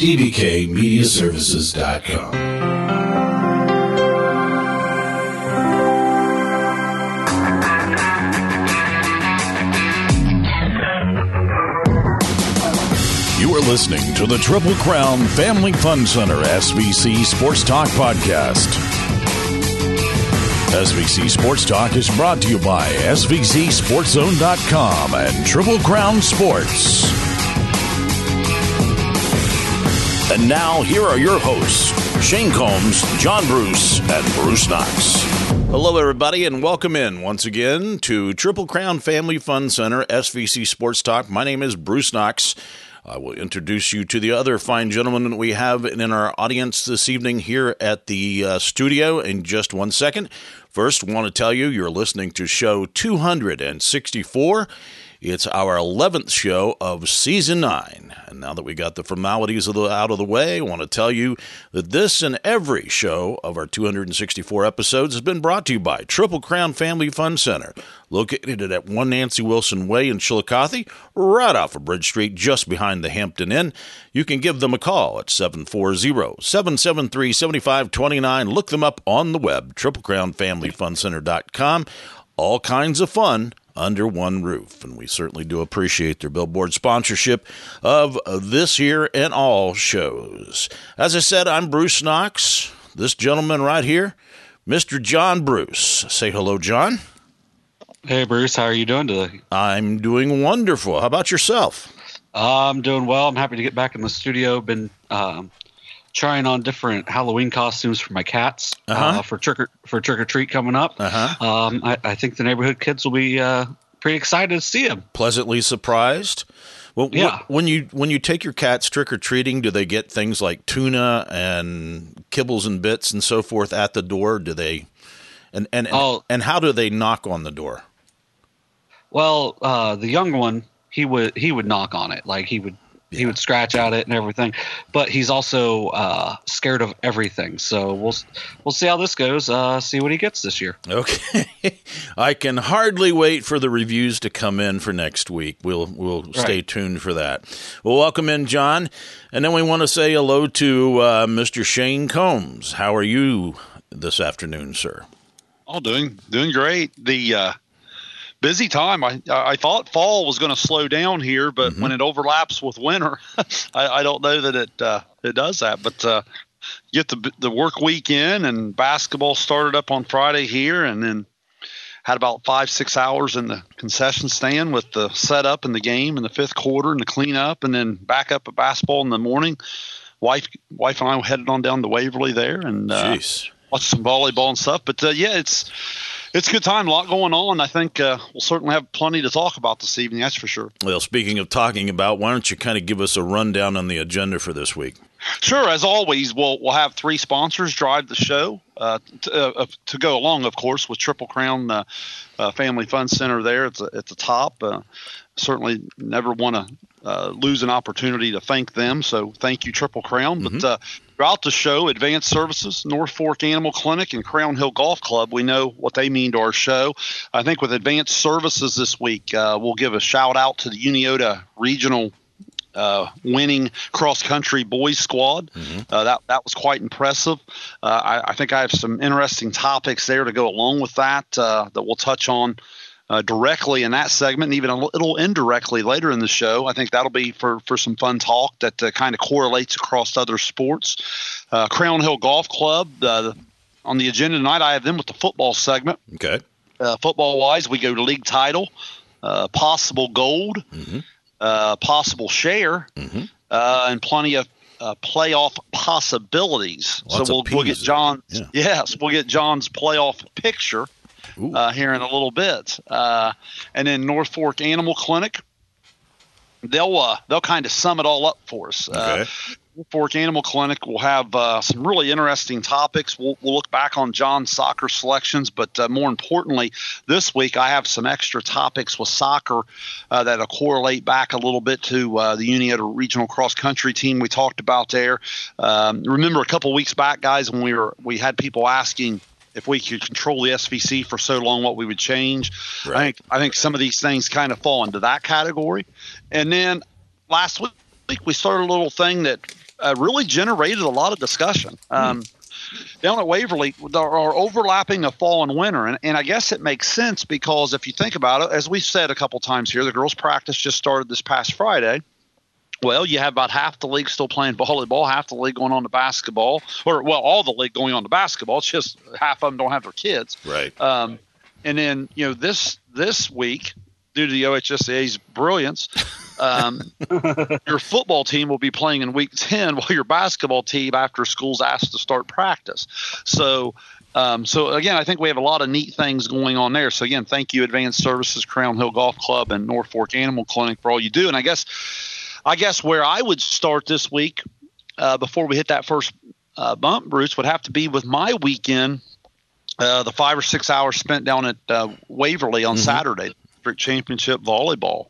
dbkmediaservices.com. You are listening to the Triple Crown Family Fun Center SVC Sports Talk podcast. SVC Sports Talk is brought to you by SVCSportsZone.com and Triple Crown Sports. And now, here are your hosts, Shane Combs, John Bruce, and Bruce Knox. Hello, everybody, and welcome in once again to Triple Crown Family Fun Center SVC Sports Talk. My name is Bruce Knox. I will introduce you to the other fine gentlemen that we have in our audience this evening here at the studio in just 1 second. First, I want to tell you you're listening to show 264. It's our 11th show of Season 9. And now that we got the formalities out of the way, I want to tell you that this and every show of our 264 episodes has been brought to you by Triple Crown Family Fun Center, located at 1 Nancy Wilson Way in Chillicothe, right off of Bridge Street, just behind the Hampton Inn. You can give them a call at 740-773-7529. Look them up on the web, triplecrownfamilyfuncenter.com. All kinds of fun under one roof, and we certainly do appreciate their billboard sponsorship of this here and all shows. As I said, I'm Bruce Knox. This gentleman right here, Mr. John Bruce. Say hello, John. Hey, Bruce. How are you doing today? I'm doing wonderful. How about yourself? I'm doing well. I'm happy to get back in the studio. Been trying on different Halloween costumes for my cats for trick or treat coming up. I think the neighborhood kids will be pretty excited to see them. Pleasantly surprised. Well, yeah. When you take your cats trick or treating, do they get things like tuna and kibbles and bits and so forth at the door? Do they? And how do they knock on the door? Well, the young one, he would knock on it, like he would scratch at it and everything, but he's also scared of everything. So we'll see how this goes. See what he gets this year. Okay, I can hardly wait for the reviews to come in for next week. We'll stay tuned for that. Well, welcome in, John, and then we want to say hello to Mr. Shane Combs. How are you this afternoon, sir? Oh, doing great. The busy time. I thought fall was going to slow down here, but when it overlaps with winter, I don't know that it does that. But get the work week in, and basketball started up on Friday here, and then had about 5-6 hours in the concession stand with the setup and the game in the fifth quarter and the cleanup, and then back up at basketball in the morning. Wife and I headed on down to Waverly there and watched some volleyball and stuff. But it's a good time, a lot going on. I think we'll certainly have plenty to talk about this evening, that's for sure. Well, speaking of talking about, why don't you kind of give us a rundown on the agenda for this week? Sure. As always, we'll have 3 sponsors drive the show to go along, of course, with Triple Crown Family Fun Center there at the top. Certainly never want to lose an opportunity to thank them, so thank you, Triple Crown. But throughout the show, Advanced Services, North Fork Animal Clinic, and Crown Hill Golf Club, we know what they mean to our show. I think with Advanced Services this week, we'll give a shout-out to the Uniota Regional winning cross-country boys squad. That was quite impressive. I think I have some interesting topics there to go along with that we'll touch on directly in that segment, and even a little indirectly later in the show. I think that'll be for some fun talk that kind of correlates across other sports. Crown Hill Golf Club, on the agenda tonight, I have them with the football segment. Okay. Football-wise, we go to league title, possible gold, possible share, and plenty of playoff possibilities. Lots so we'll get John's we'll get John's playoff picture here in a little bit. And then North Fork Animal Clinic, they'll kind of sum it all up for us. Okay. North Fork Animal Clinic will have some really interesting topics. We'll look back on John's soccer selections, but more importantly, this week I have some extra topics with soccer that'll correlate back a little bit to the Uniota Regional Cross Country team we talked about there. Remember a couple weeks back, guys, when we had people asking if we could control the SVC for so long, what we would change. Right. I think some of these things kind of fall into that category. And then last week we started a little thing that really generated a lot of discussion. Down at Waverly, there are overlapping of fall and winter. And I guess it makes sense because if you think about it, as we've said a couple times here, the girls' practice just started this past Friday. Well, you have about half the league still playing volleyball, half the league going on to basketball, all the league going on to basketball. It's just half of them don't have their kids. Right. And then, this week, due to the OHSAA's brilliance, your football team will be playing in week 10 while your basketball team after school's asked to start practice. So again, I think we have a lot of neat things going on there. So again, thank you, Advanced Services, Crown Hill Golf Club, and Norfolk Animal Clinic for all you do. And I guess where I would start this week before we hit that first bump, Bruce, would have to be with my weekend, the 5 or 6 hours spent down at Waverly on Saturday, District Championship volleyball.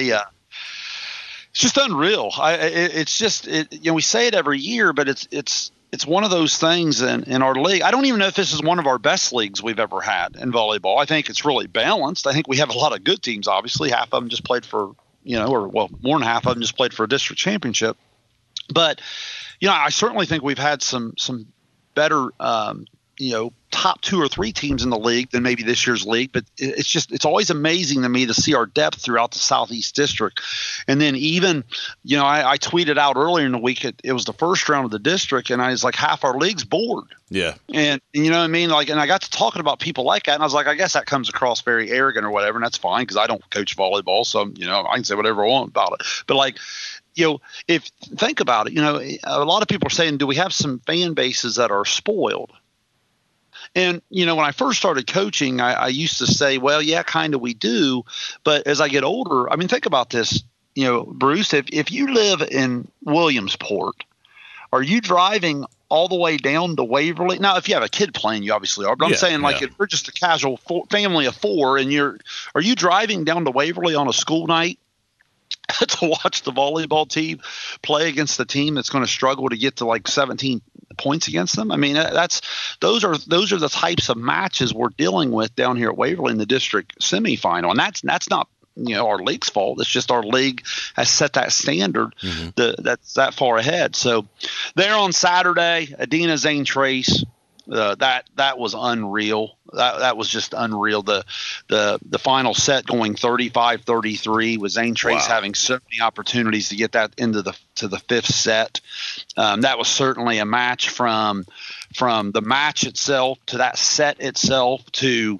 It's just unreal. We say it every year, but it's one of those things in our league. I don't even know if this is one of our best leagues we've ever had in volleyball. I think it's really balanced. I think we have a lot of good teams. Obviously, half of them just played for more than half of them just played for a district championship. But, I certainly think we've had some better, top 2 or 3 teams in the league than maybe this year's league. But it's always amazing to me to see our depth throughout the Southeast District. And then even, I tweeted out earlier in the week, it was the first round of the district, and I was like, half our league's bored. Yeah. And you know what I mean? Like, and I got to talking about people like that, and I was like, I guess that comes across very arrogant or whatever, and that's fine because I don't coach volleyball, so I can say whatever I want about it. But if think about it, a lot of people are saying, do we have some fan bases that are spoiled? And, when I first started coaching, I used to say, well, yeah, kind of we do. But as I get older, I mean, think about this, Bruce, if you live in Williamsport, are you driving all the way down to Waverly? Now, if you have a kid playing, you obviously are. But I'm saying, if you're just a casual family of 4 and are you driving down to Waverly on a school night to watch the volleyball team play against the team that's going to struggle to get to like 17 points against them? I mean, those are the types of matches we're dealing with down here at Waverly in the district semifinal, and that's not our league's fault. It's just our league has set that standard that's that far ahead. So there on Saturday, Adina Zane Trace. That was unreal. That was just unreal. The final set going 35-33 with Zane Trace having so many opportunities to get that into the 5th set. That was certainly a match from the match itself to that set itself to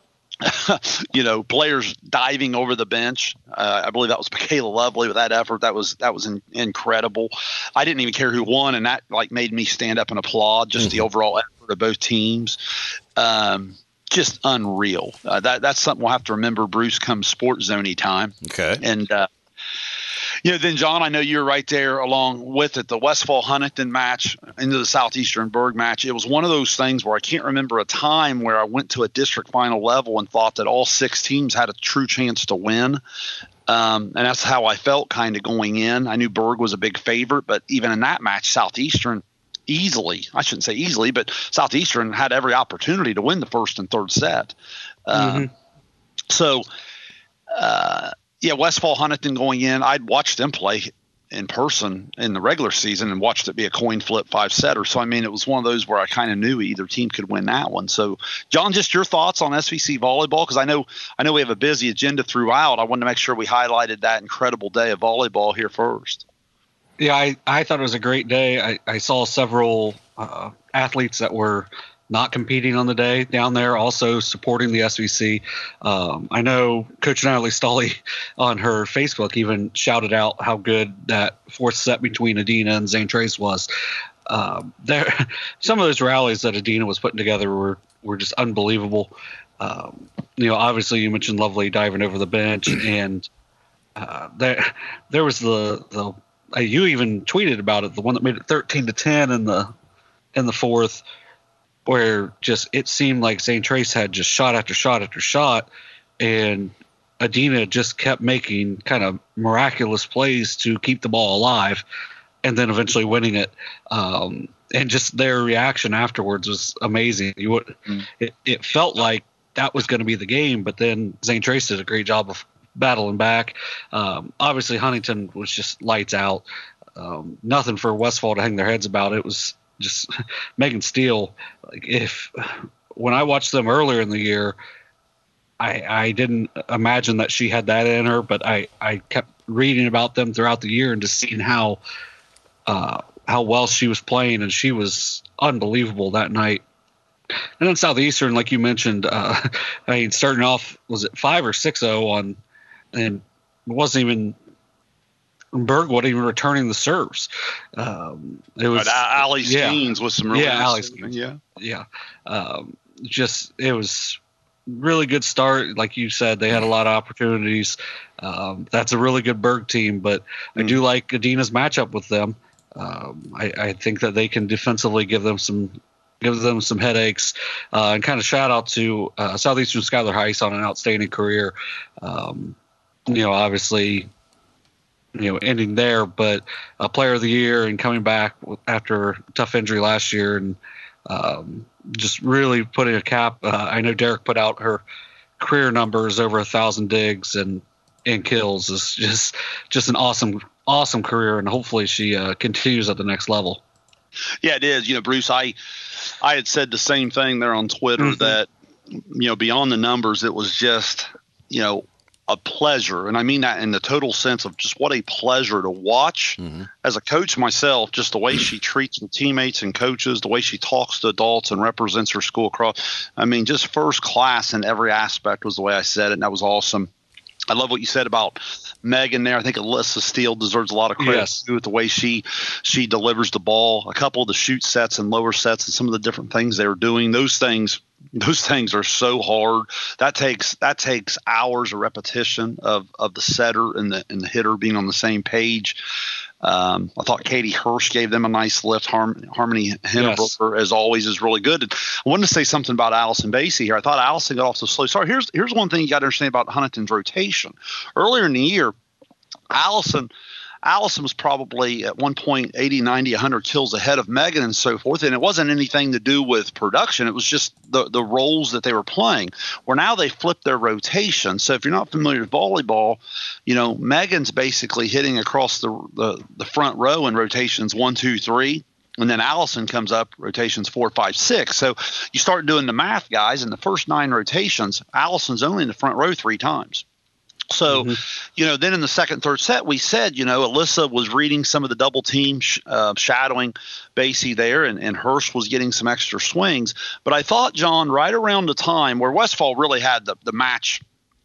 players diving over the bench. I believe that was Michaela Lovely with that effort. That was incredible. I didn't even care who won, and that made me stand up and applaud just the overall effort of both teams. Just unreal. That's something we'll have to remember, Bruce, come Sports Zone-y time. Okay. And then, John, I know you're right there along with it. The Westfall-Huntington match into the Southeastern Berg match. It was one of those things where I can't remember a time where I went to a district final level and thought that all 6 teams had a true chance to win. And that's how I felt kind of going in. I knew Berg was a big favorite, but even in that match, Southeastern easily – I shouldn't say easily, but Southeastern had every opportunity to win the first and third set. Westfall-Huntington going in, I'd watched them play in person in the regular season and watched it be a coin flip 5-setter. So, I mean, it was one of those where I kind of knew either team could win that one. So, John, just your thoughts on SVC volleyball, because I know we have a busy agenda throughout. I wanted to make sure we highlighted that incredible day of volleyball here first. Yeah, I thought it was a great day. I saw several athletes that were not competing on the day down there, also supporting the SVC. I know Coach Natalie Stolle on her Facebook even shouted out how good that 4th set between Adina and Zane Trace was. Some of those rallies that Adina was putting together were just unbelievable. Obviously you mentioned Lovely diving over the bench, and there was the you even tweeted about it, the one that made it 13-10 in the 4th. Where just it seemed like Zane Trace had just shot after shot after shot, and Adina just kept making kind of miraculous plays to keep the ball alive, and then eventually winning it. And just their reaction afterwards was amazing. It felt like that was going to be the game, but then Zane Trace did a great job of battling back. Obviously, Huntington was just lights out. nothing for Westfall to hang their heads about. It was just Megan Steele. When I watched them earlier in the year, I didn't imagine that she had that in her, but I kept reading about them throughout the year and just seeing how well she was playing, and she was unbelievable that night. And then Southeastern, like you mentioned, starting off, was it 5 or 6-0 on, and it wasn't even Berg wasn't even returning the serves. It was Allie Skeens with some really Allie Skeens. It was really good start. Like you said, they had a lot of opportunities. That's a really good Berg team, but I do like Adina's matchup with them. I think that they can defensively give them some headaches, and kind of shout out to Southeastern Skylar Heiss on an outstanding career. Obviously, ending there, but a player of the year and coming back after a tough injury last year, and just really putting a cap. I know Derek put out her career numbers over 1,000 digs and kills. Is just an awesome career, and hopefully she continues at the next level. Yeah, it is. Bruce, I had said the same thing there on Twitter that, beyond the numbers, it was just, a pleasure. And I mean that in the total sense of just what a pleasure to watch as a coach myself, just the way she treats the teammates and coaches, the way she talks to adults and represents her school across. I mean, just first class in every aspect was the way I said it. And that was awesome. I love what you said about Megan there. I think Alyssa Steele deserves a lot of credit too, with the way she delivers the ball. A couple of the shoot sets and lower sets and some of the different things they were doing. Those things are so hard. That takes hours of repetition of the setter and the hitter being on the same page. I thought Katie Hirsch gave them a nice lift. Harmony Hindenburger, as always, is really good. And I wanted to say something about Allison Basie here. I thought Allison got off so slow. Sorry, here's one thing you got to understand about Huntington's rotation. Earlier in the year, Allison was probably at one point 80, 90, 100 kills ahead of Megan and so forth. And it wasn't anything to do with production. It was just the roles that they were playing. Where now they flipped their rotation. So if you're not familiar with volleyball, Megan's basically hitting across the front row in rotations 1, 2, 3. And then Allison comes up rotations 4, 5, 6. So you start doing the math, guys. In the first 9 rotations, Allison's only in the front row 3 times. So, then in the second, third set, we said, Alyssa was reading some of the double team, shadowing Basie there, and Hirsch was getting some extra swings. But I thought, John, right around the time where Westfall really had the match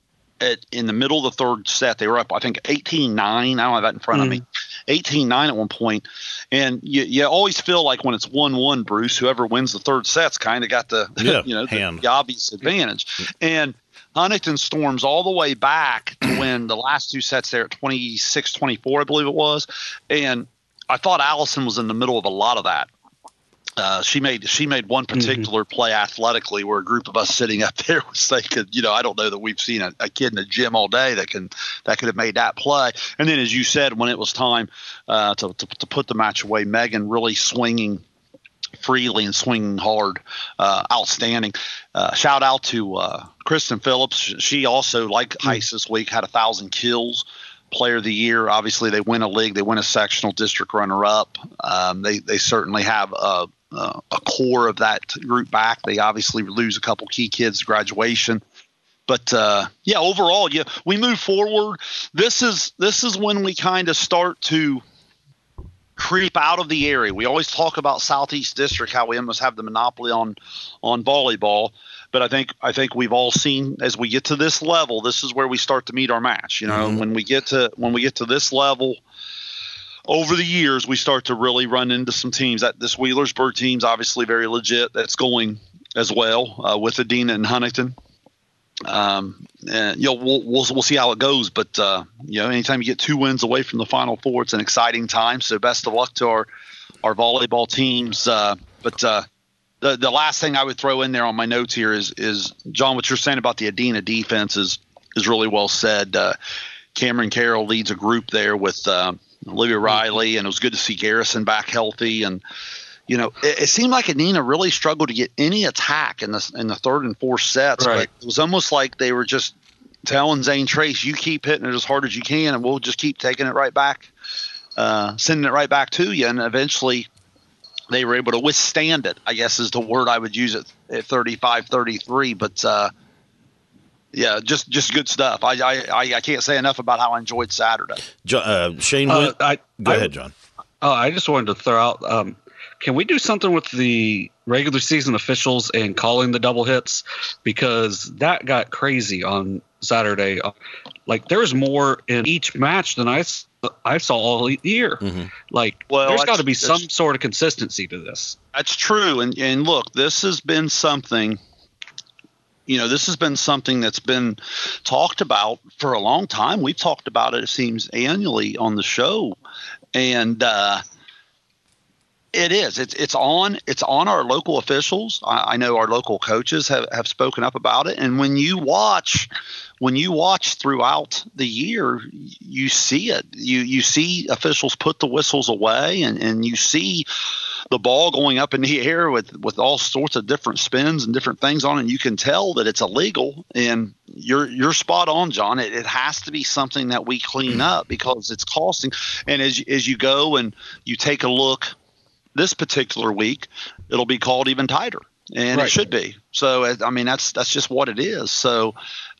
in the middle of the third set, they were up, I think, 18-9. I don't have that in front of me. 18-9 at one point. And you always feel like when it's 1-1, Bruce, whoever wins the third set's kind of got the obvious advantage. And Huntington storms all the way back to win the last 2 sets there at 26-24, I believe it was. And I thought Allison was in the middle of a lot of that. She made one particular play athletically where a group of us sitting up there was thinking, I don't know that we've seen a kid in a gym all day that could have made that play. And then, as you said, when it was time to put the match away, Megan really swinging freely and swinging hard, outstanding. Shout out to Kristen Phillips. She also, like Heiss this week, had 1,000 kills. Player of the year. Obviously, they win a league. They win a sectional district runner-up. They certainly have a core of that group back. They obviously lose a couple key kids to graduation. But, overall, we move forward. This is when we kind of start to creep out of the area. We always talk about Southeast District, how we almost have the monopoly on volleyball. But I think we've all seen, as we get to this level, this is where we start to meet our match. When we get to this level, over the years, we start to really run into some teams. That this Wheelersburg team's obviously very legit. That's going as well with Adina and Huntington. And we'll see how it goes. But anytime you get 2 wins away from the Final Four, it's an exciting time. So best of luck to our volleyball teams. The last thing I would throw in there on my notes here is John, what you're saying about the Adina defense is really well said. Cameron Carroll leads a group there with Olivia Riley, and it was good to see Garrison back healthy. And it seemed like Adina really struggled to get any attack in the third and fourth sets. Right. But it was almost like they were just telling Zane Trace, "You keep hitting it as hard as you can, and we'll just keep taking it right back sending it right back to you, and eventually they were able to withstand it, I guess is the word I would use at 35-33. But yeah, just good stuff. I can't say enough about how I enjoyed Saturday. Shane, go ahead, John. I just wanted to throw out, can we do something with the regular season officials and calling the double hits? Because that got crazy on Saturday. Like, there was more in each match than I saw all year. Mm-hmm. Like, there's got to be some sort of consistency to this. That's true. And look, this has been something – this has been something that's been talked about for a long time. We've talked about it seems, annually on the show. And it is. It's on our local officials. I know our local coaches have spoken up about it. And when you watch throughout the year, you see it. You see officials put the whistles away, and you see the ball going up in the air with all sorts of different spins and different things on it. And you can tell that it's illegal. And you're spot on, John. It has to be something that we clean up because it's costing. And as you go and you take a look this particular week, it'll be called even tighter, and It should be. So I mean that's just what it is. So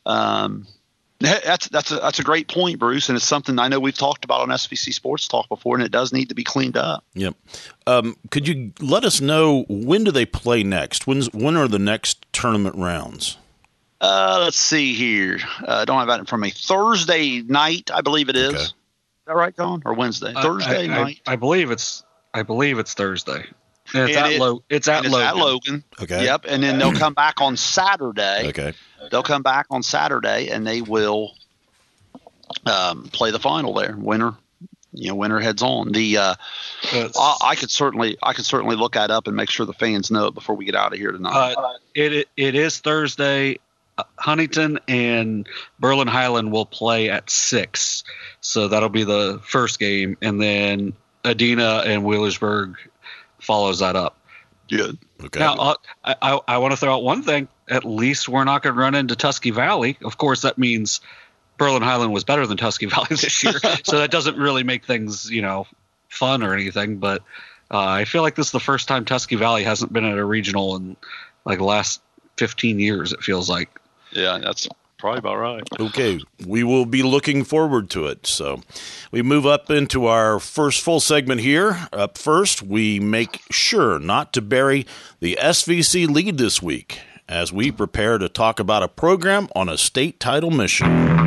that's a great point, Bruce, and it's something I know we've talked about on SVC Sports Talk before, and it does need to be cleaned up. Yep. Could you let us know when do they play next? When are the next tournament rounds? Let's see here. I don't have that in front of me. Thursday night, I believe it is. Okay. Is that right, John? Or Wednesday? Thursday night. I believe it's Thursday. And it's at Logan. Okay. Yep. And then they'll come back on Saturday. Okay. They'll come back on Saturday and they will play the final there. Winner heads on. I could certainly look that up and make sure the fans know it before we get out of here tonight. It is Thursday. Huntington and Berlin Highland will play at 6, so that'll be the first game, and then Adena and Wheelersburg follows that up. Good. Okay. Now, I want to throw out one thing. At least we're not going to run into Tusky Valley. Of course, that means Berlin Highland was better than Tusky Valley this year, so that doesn't really make things, fun or anything. But I feel like this is the first time Tusky Valley hasn't been at a regional in like the last 15 years. It feels like. Yeah, that's probably about right. Okay, we will be looking forward to it. So we move up into our first full segment here. Up first, we make sure not to bury the SVC lead this week as we prepare to talk about a program on a state title mission.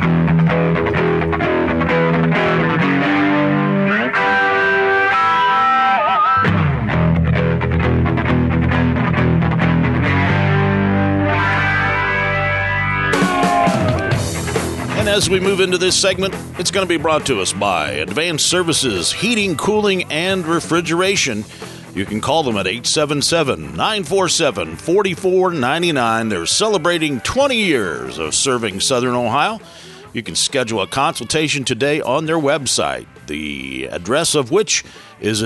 As we move into this segment, it's going to be brought to us by Advanced Services, Heating, Cooling, and Refrigeration. You can call them at 877-947-4499. They're celebrating 20 years of serving Southern Ohio. You can schedule a consultation today on their website, the address of which is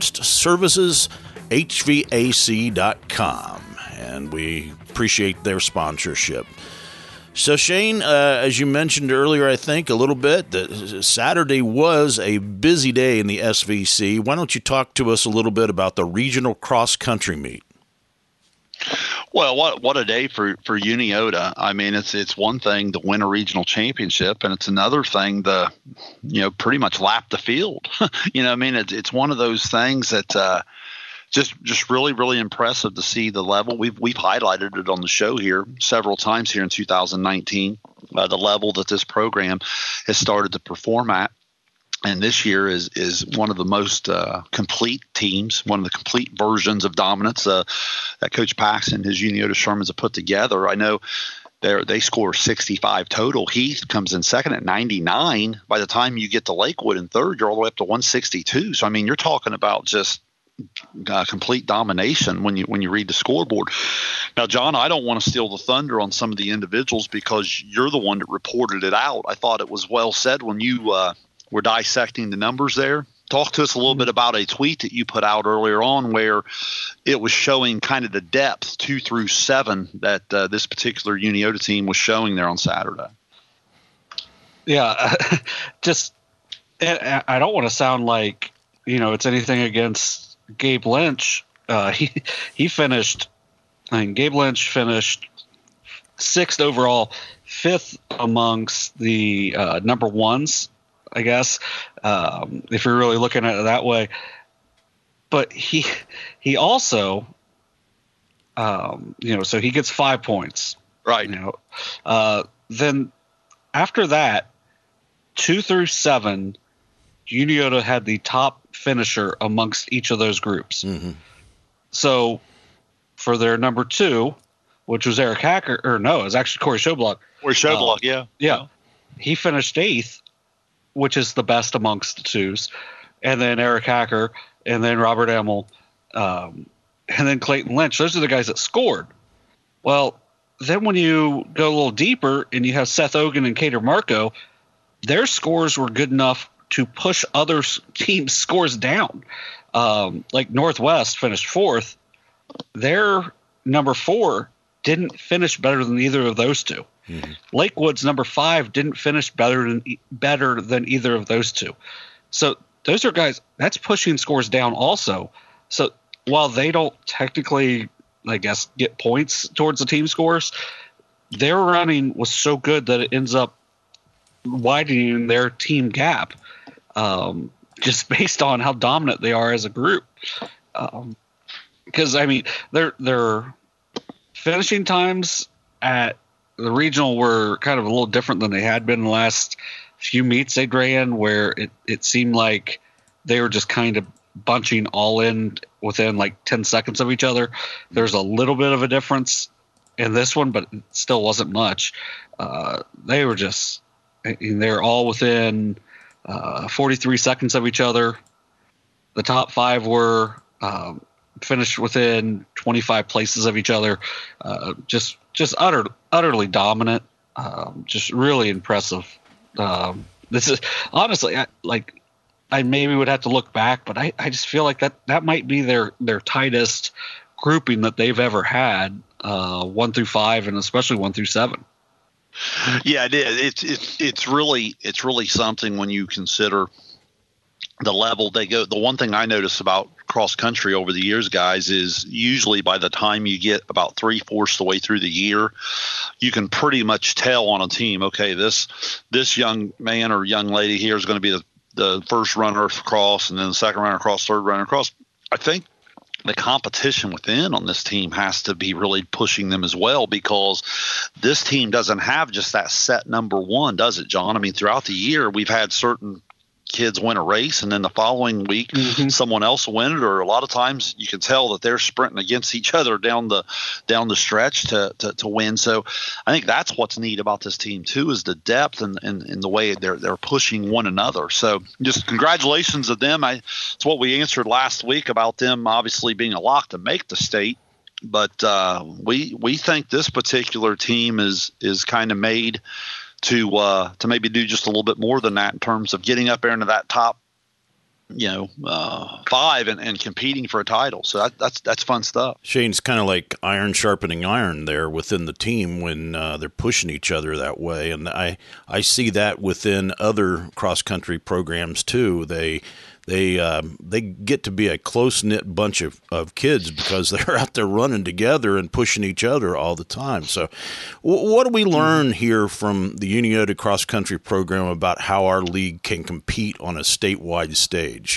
advancedserviceshvac.com. And we appreciate their sponsorship. So, Shane, as you mentioned earlier, I think a little bit, that Saturday was a busy day in the SVC. Why don't you talk to us a little bit about the regional cross-country meet? Well, what a day for Uniota. I mean, it's one thing to win a regional championship, and it's another thing to, pretty much lap the field. I mean, it's one of those things that just really, really impressive to see the level. We've highlighted it on the show here several times here in 2019, the level that this program has started to perform at. And this year is one of the most complete teams, one of the complete versions of dominance that Coach Paxson and his Uniota Shermans have put together. I know they score 65 total. Heath comes in second at 99. By the time you get to Lakewood in third, you're all the way up to 162. So, I mean, you're talking about just complete domination when you read the scoreboard. Now, John, I don't want to steal the thunder on some of the individuals because you're the one that reported it out. I thought it was well said when you were dissecting the numbers there. Talk to us a little bit about a tweet that you put out earlier on where it was showing kind of the depth 2 through 7 that this particular Uniota team was showing there on Saturday. Yeah, just And I don't want to sound like, it's anything against Gabe Lynch. He finished, Gabe Lynch finished 6th overall, 5th amongst the number ones, I guess, if you're really looking at it that way. But he also, so he gets 5 points. Right. Then after that, 2 through 7, Unioto had the top finisher amongst each of those groups. Mm-hmm. So for their number 2, which was Eric Hacker, or no, it was actually Corey Schoblock. Corey Schoblock, yeah. Yeah. He finished 8th, which is the best amongst the twos. And then Eric Hacker, and then Robert Emmel, and then Clayton Lynch. Those are the guys that scored. Well, then when you go a little deeper and you have Seth Ogan and Cater Marco, their scores were good enough to push other teams' scores down. Like Northwest finished 4th. Their number 4 didn't finish better than either of those two. Mm-hmm. Lakewood's number 5 didn't finish better than either of those two. So those are guys that's pushing scores down also. So while they don't technically, I guess, get points towards the team scores, their running was so good that it ends up widening their team gap, just based on how dominant they are as a group. Because their finishing times at the regional were kind of a little different than they had been in the last few meets they'd ran, where it seemed like they were just kind of bunching all in within like 10 seconds of each other. There's a little bit of a difference in this one, but it still wasn't much. They were just – they're all within 43 seconds of each other. The top 5 were finished within 25 places of each other. Just utterly dominant. Just really impressive. This is honestly, I maybe would have to look back, but I just feel like that might be their tightest grouping that they've ever had, 1 through 5, and especially 1 through 7. Yeah, it is. It's really something when you consider the level they go. The one thing I notice about cross country over the years, guys, is usually by the time you get about 3/4 the way through the year, you can pretty much tell on a team, okay, this young man or young lady here is going to be the first runner across, and then the second runner across, third runner across. I think the competition within on this team has to be really pushing them as well, because this team doesn't have just that set number 1, does it, John? I mean, throughout the year, we've had certain kids win a race, and then the following week someone else will win it, or a lot of times you can tell that they're sprinting against each other down the stretch to win. So I think that's what's neat about this team too, is the depth and the way they're pushing one another. So just congratulations to them. It's what we answered last week about them obviously being a lock to make the state, but we think this particular team is kind of made to maybe do just a little bit more than that in terms of getting up there into that top, 5 and competing for a title. So that's fun stuff. Shane's kind of like iron sharpening iron there within the team when they're pushing each other that way. And I see that within other cross-country programs too. They get to be a close-knit bunch of kids because they're out there running together and pushing each other all the time. So what do we learn here from the Unioto cross-country program about how our league can compete on a statewide stage?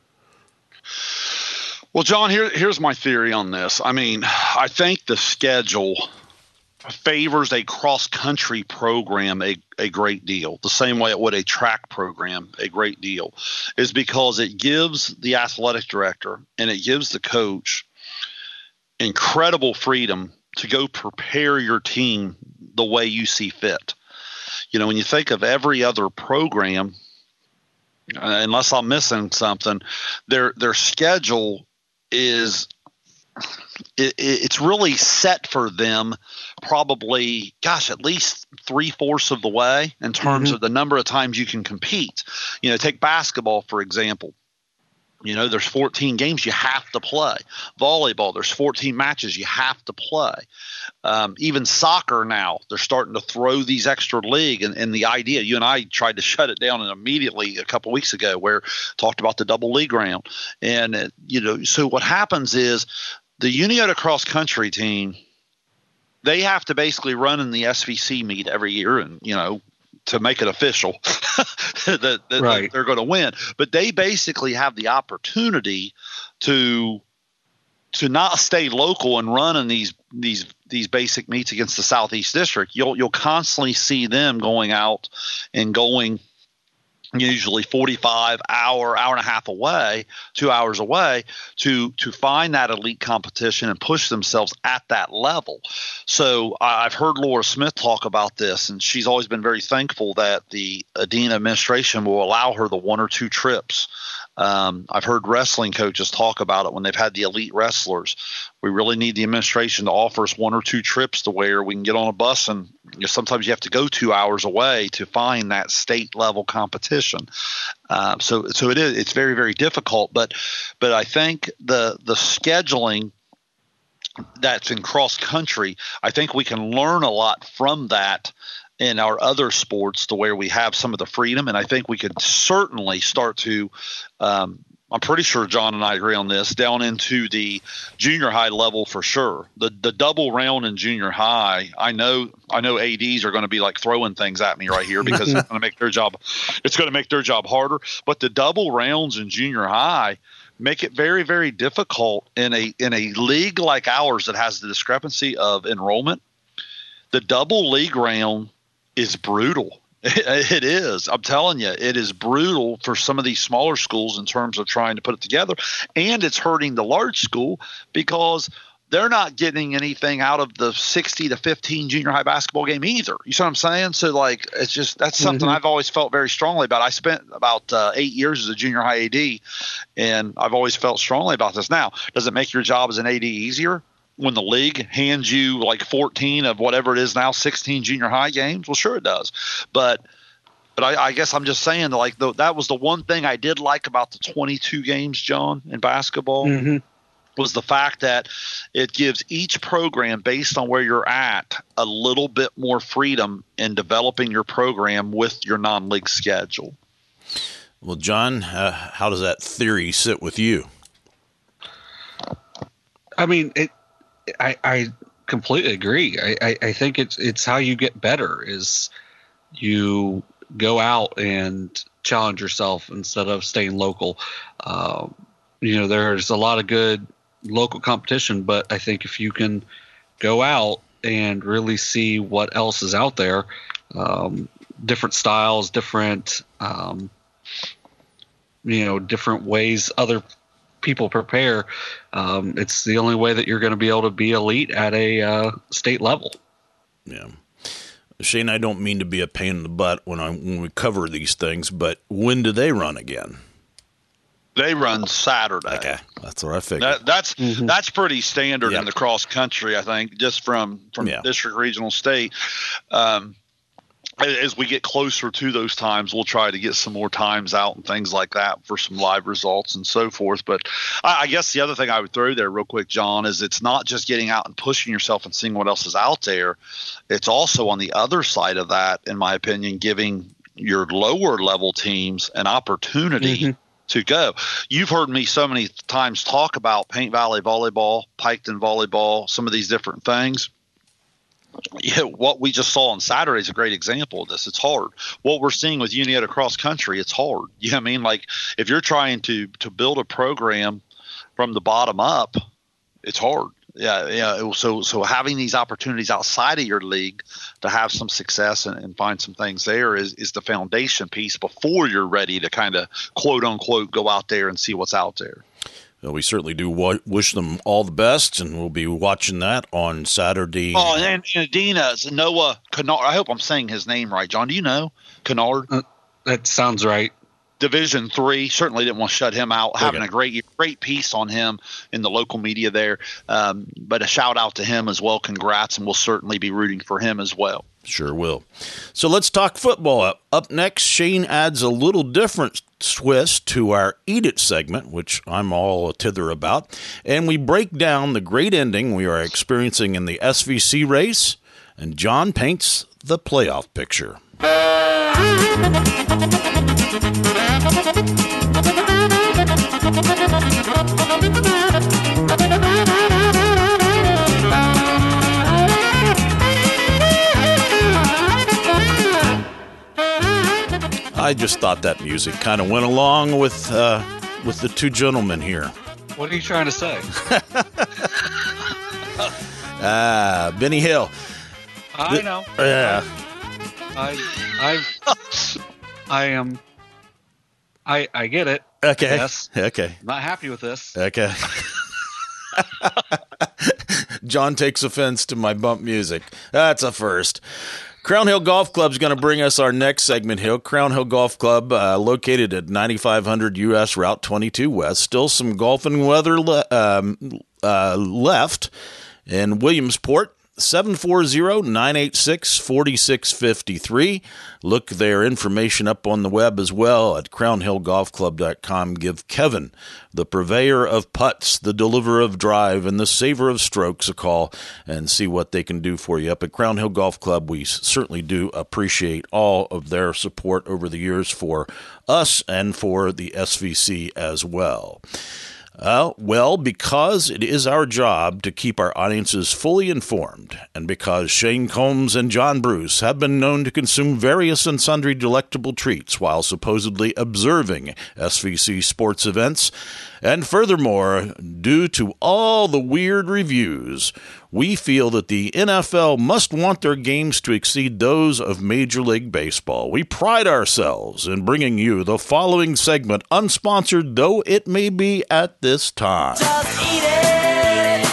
Well, John, here's my theory on this. I mean, I think the schedule favors a cross-country program a great deal, the same way it would a track program a great deal, is because it gives the athletic director and it gives the coach incredible freedom to go prepare your team the way you see fit. When you think of every other program, unless I'm missing something, their schedule is it's really set for them probably, at least 3/4 of the way in terms of the number of times you can compete. Take basketball, for example. There's 14 games you have to play. Volleyball, there's 14 matches you have to play. Even soccer now, they're starting to throw these extra league. And the idea, you and I tried to shut it down immediately a couple weeks ago, where talked about the double league round. And, so what happens is the Uniota cross country team, they have to basically run in the SVC meet every year and, to make it official that they're going to win. But they basically have the opportunity to not stay local and run in these basic meets against the Southeast District. You'll constantly see them going out and going usually 45 hour and a half away, 2 hours away to find that elite competition and push themselves at that level. So I've heard Laura Smith talk about this, and she's always been very thankful that the Adena administration will allow her the 1 or 2 trips. I've heard wrestling coaches talk about it when they've had the elite wrestlers. We really need the administration to offer us 1 or 2 trips to where we can get on a bus, and sometimes you have to go 2 hours away to find that state level competition. So it's very, very difficult. But I think the scheduling that's in cross country, I think we can learn a lot from that in our other sports, to where we have some of the freedom. And I think we could certainly start to, I'm pretty sure John and I agree on this, down into the junior high level for sure. The double round in junior high, I know ADs are going to be like throwing things at me right here, because it's going to make their job harder. But the double rounds in junior high make it very, very difficult in a league like ours that has the discrepancy of enrollment. The double league round is brutal. It is. I'm telling you, it is brutal for some of these smaller schools in terms of trying to put it together. And it's hurting the large school, because they're not getting anything out of the 60 to 15 junior high basketball game either. You see what I'm saying? So it's just, that's something I've always felt very strongly about. I spent about 8 years as a junior high AD, and I've always felt strongly about this. Now, does it make your job as an AD easier when the league hands you like 14 of whatever it is now, 16 junior high games? Well, sure it does. But I guess I'm just saying that that was the one thing I did like about the 22 games, John, in basketball, was the fact that it gives each program, based on where you're at, a little bit more freedom in developing your program with your non-league schedule. Well, John, how does that theory sit with you? I mean, I completely agree. I think it's how you get better, is you go out and challenge yourself instead of staying local. There's a lot of good local competition, but I think if you can go out and really see what else is out there, different styles, different different ways other people prepare, it's the only way that you're going to be able to be elite at a state level. Yeah. Shane, I don't mean to be a pain in the butt when we cover these things, but when do they run again? They run Saturday. Okay, that's what I figured. That's pretty standard in the cross country, I think, just from district, regional, state. As we get closer to those times, we'll try to get some more times out and things like that for some live results and so forth. But I guess the other thing I would throw there real quick, John, is it's not just getting out and pushing yourself and seeing what else is out there. It's also, on the other side of that, in my opinion, giving your lower level teams an opportunity to go. You've heard me so many times talk about Paint Valley volleyball, Piketon volleyball, some of these different things. Yeah, what we just saw on Saturday is a great example of this. It's hard. What we're seeing with Uniota cross country, it's hard. You know what I mean? Like, if you're trying to build a program from the bottom up, it's hard. Yeah. So having these opportunities outside of your league to have some success and find some things there is the foundation piece before you're ready to kind of quote unquote go out there and see what's out there. Well, we certainly do wish them all the best, and we'll be watching that on Saturday. Oh, and Adena, Noah Kennard. I hope I'm saying his name right, John. Do you know Kennard? That sounds right. Division III. Certainly didn't want to shut him out. Having a great piece on him in the local media there. But a shout out to him as well. Congrats, and we'll certainly be rooting for him as well. Sure will. So let's talk football. Up next, Shane adds a little different twist to our Eat It segment, which I'm all tither about, and we break down the great ending we are experiencing in the SVC race, and John paints the playoff picture. I just thought that music kind of went along with the two gentlemen here. What are you trying to say? Benny Hill. I know. Yeah. I get it. Okay. Yes. Okay. I'm not happy with this. Okay. John takes offense to my bump music. That's a first. Crown Hill Golf Club is going to bring us our next segment here. Crown Hill Golf Club, located at 9500 U.S. Route 22 West. Still some golfing weather left in Williamsport. 740-986-4653. Look their information up on the web as well at crownhillgolfclub.com. Give Kevin, the purveyor of putts, the deliverer of drive, and the saver of strokes a call and see what they can do for you. Up at Crown Hill Golf Club, we certainly do appreciate all of their support over the years for us and for the SVC as well. Well, because it is our job to keep our audiences fully informed, and because Shane Combs and John Bruce have been known to consume various and sundry delectable treats while supposedly observing SVC sports events, and furthermore, due to all the weird reviews, we feel that the NFL must want their games to exceed those of Major League Baseball. We pride ourselves in bringing you the following segment, unsponsored though it may be at this time. Just eat it,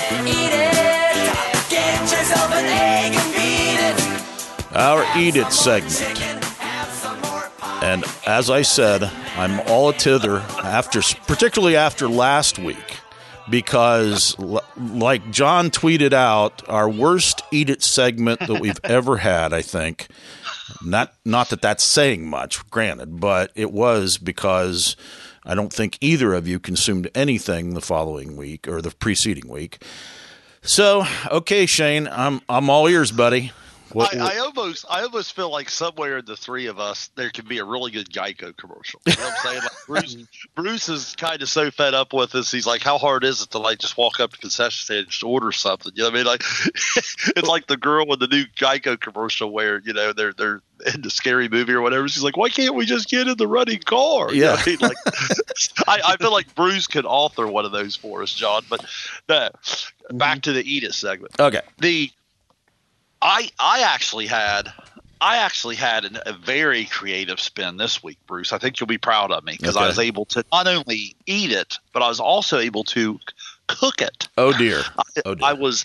get yourself an egg and beat it. Our Eat It segment. And as I said, I'm all tither particularly after last week, because like John tweeted out, our worst Eat It segment that we've ever had, I think. Not that that's saying much, granted, but it was because I don't think either of you consumed anything the following week or the preceding week. So, okay, Shane, I'm all ears, buddy. I almost feel like somewhere in the three of us there could be a really good Geico commercial. You know what I'm saying? Like Bruce is kind of so fed up with us. He's like, how hard is it to like just walk up to the concession stand and just order something? You know what I mean? Like it's like the girl in the new Geico commercial where, you know, they're in the Scary Movie or whatever. She's like, why can't we just get in the running car? You know what I mean? Like I feel like Bruce could author one of those for us, John. But back to the Eat It segment. Okay. I actually had a very creative spin this week, Bruce. I think you'll be proud of me because I was able to not only eat it, but I was also able to cook it. Oh dear. I was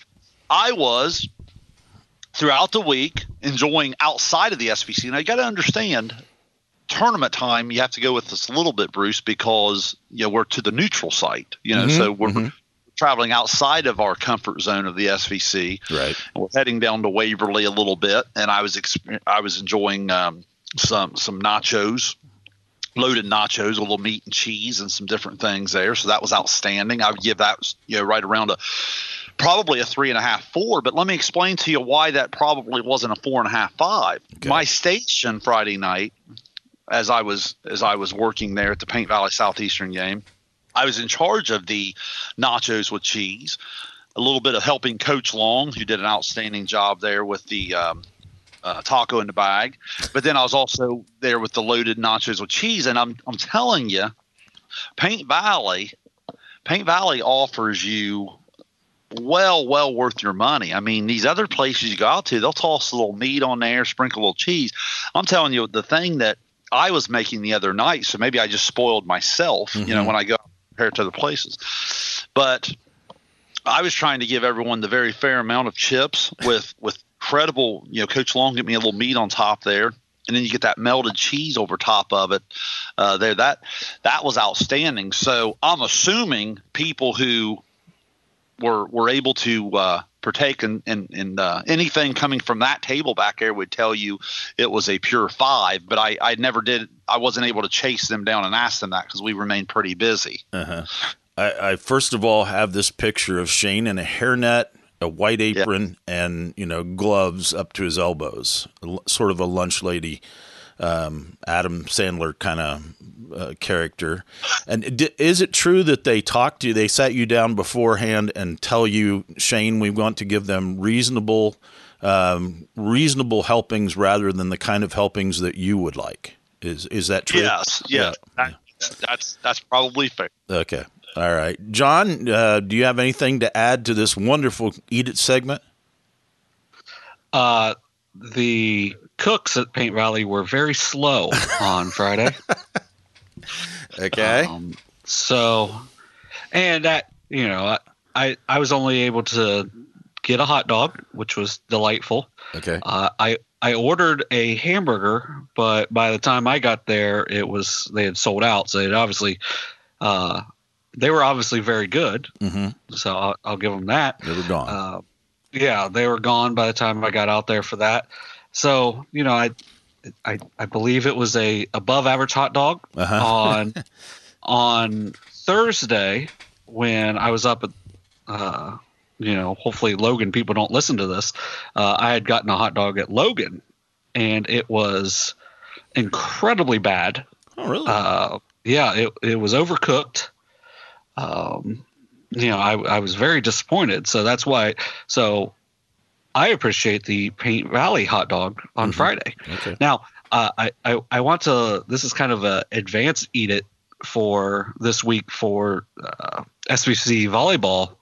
throughout the week enjoying outside of the SVC. Now you got to understand, tournament time you have to go with this a little bit, Bruce, because you know we're to the neutral site. You know, so we're traveling outside of our comfort zone of the SVC. Right. And we're heading down to Waverly a little bit, and I was enjoying some nachos, loaded nachos, a little meat and cheese, and some different things there. So that was outstanding. I would give that right around probably a 3.5, 4. But let me explain to you why that probably wasn't a 4.5, 5. Okay. My station Friday night, as I was working there at the Paint Valley Southeastern game, I was in charge of the nachos with cheese, a little bit of helping Coach Long, who did an outstanding job there with the taco in the bag. But then I was also there with the loaded nachos with cheese. And I'm telling you, Paint Valley offers you well worth your money. I mean, these other places you go out to, they'll toss a little meat on there, sprinkle a little cheese. I'm telling you, the thing that I was making the other night, so maybe I just spoiled myself, you know, when I go compared to other places. But I was trying to give everyone the very fair amount of chips with credible, you know, Coach Long get me a little meat on top there. and then you get that melted cheese over top of it. There, that was outstanding. So I'm assuming people who were able to partake in anything coming from that table back there would tell you it was a pure 5. But I never did. I wasn't able to chase them down and ask them that because we remained pretty busy. Uh-huh. I first of all have this picture of Shane in a hairnet, a white apron, and gloves up to his elbows, sort of a lunch lady, Adam Sandler kind of character. And is it true that they talked to you? They sat you down beforehand and tell you, Shane, we want to give them reasonable helpings rather than the kind of helpings that you would like. Is that true? Yes. Yeah. That's probably fair. Okay. All right. John, do you have anything to add to this wonderful Eat It segment? The cooks at Paint Valley were very slow on Friday. Okay. And that, I was only able to get a hot dog, which was delightful. Okay. I ordered a hamburger, but by the time I got there, they had sold out. So they were obviously very good. Mm-hmm. So I'll give them that. They were gone. They were gone by the time I got out there for that. So, I believe it was a above average hot dog. Uh-huh. on Thursday when I was up at, hopefully Logan people don't listen to this. I had gotten a hot dog at Logan and it was incredibly bad. Oh, really? It was overcooked. I was very disappointed. So that's why. So I appreciate the Paint Valley hot dog on Friday. Okay. Now, I want to. This is kind of a advanced Eat It for this week for SVC volleyball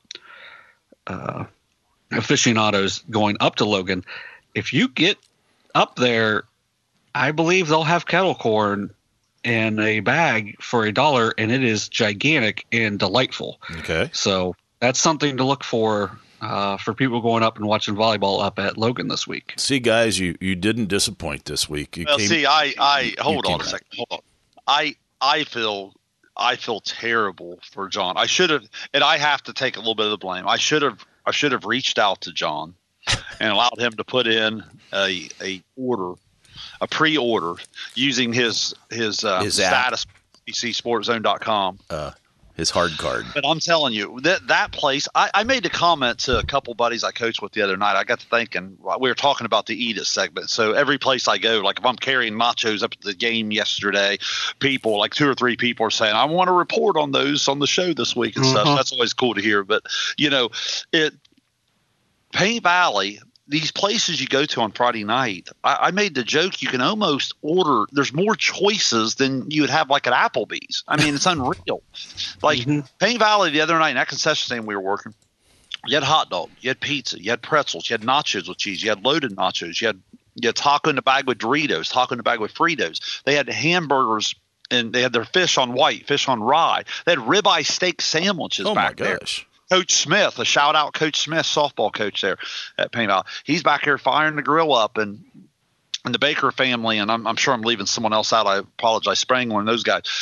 aficionados going up to Logan. If you get up there, I believe they'll have kettle corn in a bag for $1, and it is gigantic and delightful. Okay. So that's something to look for people going up and watching volleyball up at Logan this week. See, guys, you didn't disappoint this week. I hold on a second. Hold on. I feel terrible for John. I should have, and I have to take a little bit of the blame. I should have reached out to John and allowed him to put in a pre-order using his status, bcsportzone.com. His hard card. But I'm telling you, that place, I made a comment to a couple buddies I coached with the other night. I got to thinking, we were talking about the Eat It segment. So every place I go, like if I'm carrying nachos up to the game yesterday, people, like 2 or 3 people are saying, I want to report on those on the show this week and stuff. That's always cool to hear. But, Paint Valley, these places you go to on Friday night, I made the joke, you can almost order, there's more choices than you would have like at Applebee's. I mean, it's unreal. Like Paint Valley the other night, in that concession stand we were working, you had hot dog, you had pizza, you had pretzels, you had nachos with cheese, you had loaded nachos, you had taco in the bag with Doritos, taco in the bag with Fritos. They had hamburgers and they had their fish on white, fish on rye. They had ribeye steak sandwiches back there. Coach Smith, a shout out Coach Smith, softball coach there at Paint Valley. He's back here firing the grill up, and the Baker family, and I'm sure I'm leaving someone else out. I apologize, Spangler and those guys.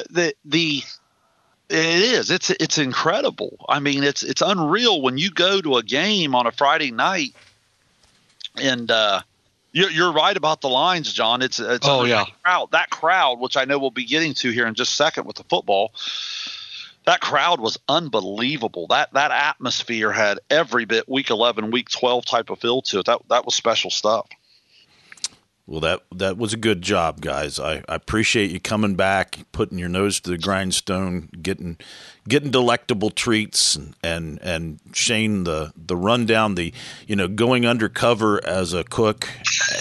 It's incredible. I mean, it's unreal when you go to a game on a Friday night, and you're right about the lines, John. It's that crowd, which I know we'll be getting to here in just a second with the football. That crowd was unbelievable. That atmosphere had every bit week 11, week 12 type of feel to it. That was special stuff. Well, that was a good job, guys. I appreciate you coming back, putting your nose to the grindstone, getting delectable treats, and Shane the rundown, going undercover as a cook,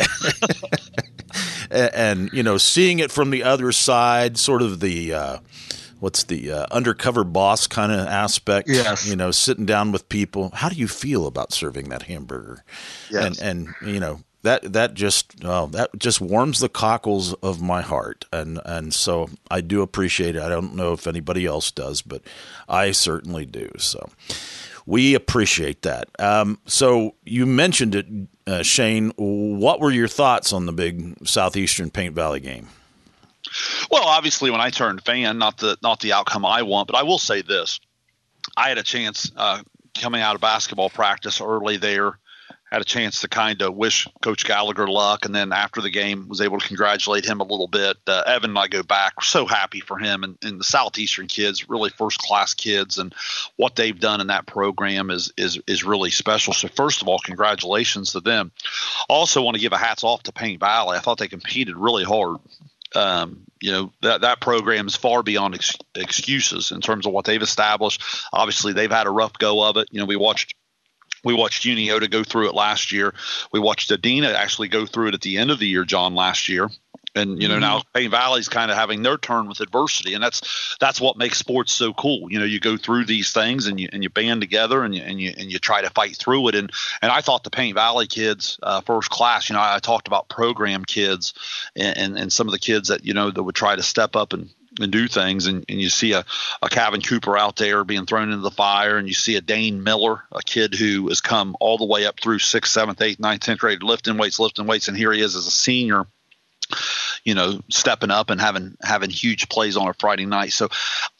and seeing it from the other side, sort of the. What's the undercover boss kind of aspect? Yes. Sitting down with people. How do you feel about serving that hamburger? Yes. And that just warms the cockles of my heart. And so I do appreciate it. I don't know if anybody else does, but I certainly do. So, We appreciate that. So you mentioned it, Shane. What were your thoughts on the big Southeastern Paint Valley game? Well, obviously, when I turned fan, not the outcome I want, but I will say this: I had a chance coming out of basketball practice early there. Had a chance to kind of wish Coach Gallagher luck, and then after the game was able to congratulate him a little bit. Evan and I go back. We're so happy for him and the Southeastern kids, really first-class kids, and what they've done in that program is really special. So first of all, congratulations to them. Also want to give a hats off to Paint Valley. I thought they competed really hard. That program is far beyond excuses in terms of what they've established. Obviously, they've had a rough go of it. We watched Uniota go through it last year. We watched Adina actually go through it at the end of the year, John, last year. And, now Paint Valley's kind of having their turn with adversity. And that's what makes sports so cool. You go through these things and you band together and you try to fight through it. And I thought the Paint Valley kids, first class, I talked about program kids and some of the kids that, that would try to step up and do things, and you see a Calvin Cooper out there being thrown into the fire, and you see a Dane Miller, a kid who has come all the way up through 6th, 7th, 8th, 9th, 10th grade, lifting weights, and here he is as a senior, stepping up and having huge plays on a Friday night. So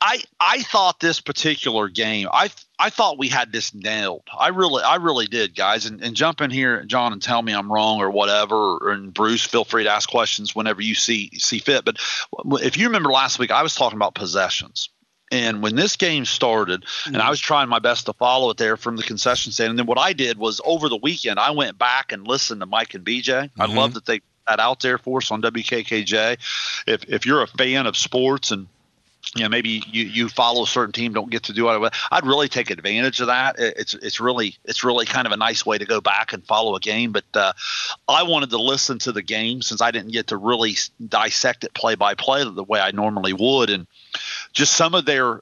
I thought this particular game, I thought we had this nailed. I really did, guys. And jump in here, John, and tell me I'm wrong or whatever. And Bruce, feel free to ask questions whenever you see fit. But if you remember last week, I was talking about possessions. And when this game started, and I was trying my best to follow it there from the concession stand, and then what I did was over the weekend, I went back and listened to Mike and BJ. I love that they put that out there for us on WKKJ. If you're a fan of sports and maybe you follow a certain team, don't get to do it, I'd really take advantage of that. It's really kind of a nice way to go back and follow a game. But I wanted to listen to the game since I didn't get to really dissect it play by play the way I normally would, and just some of their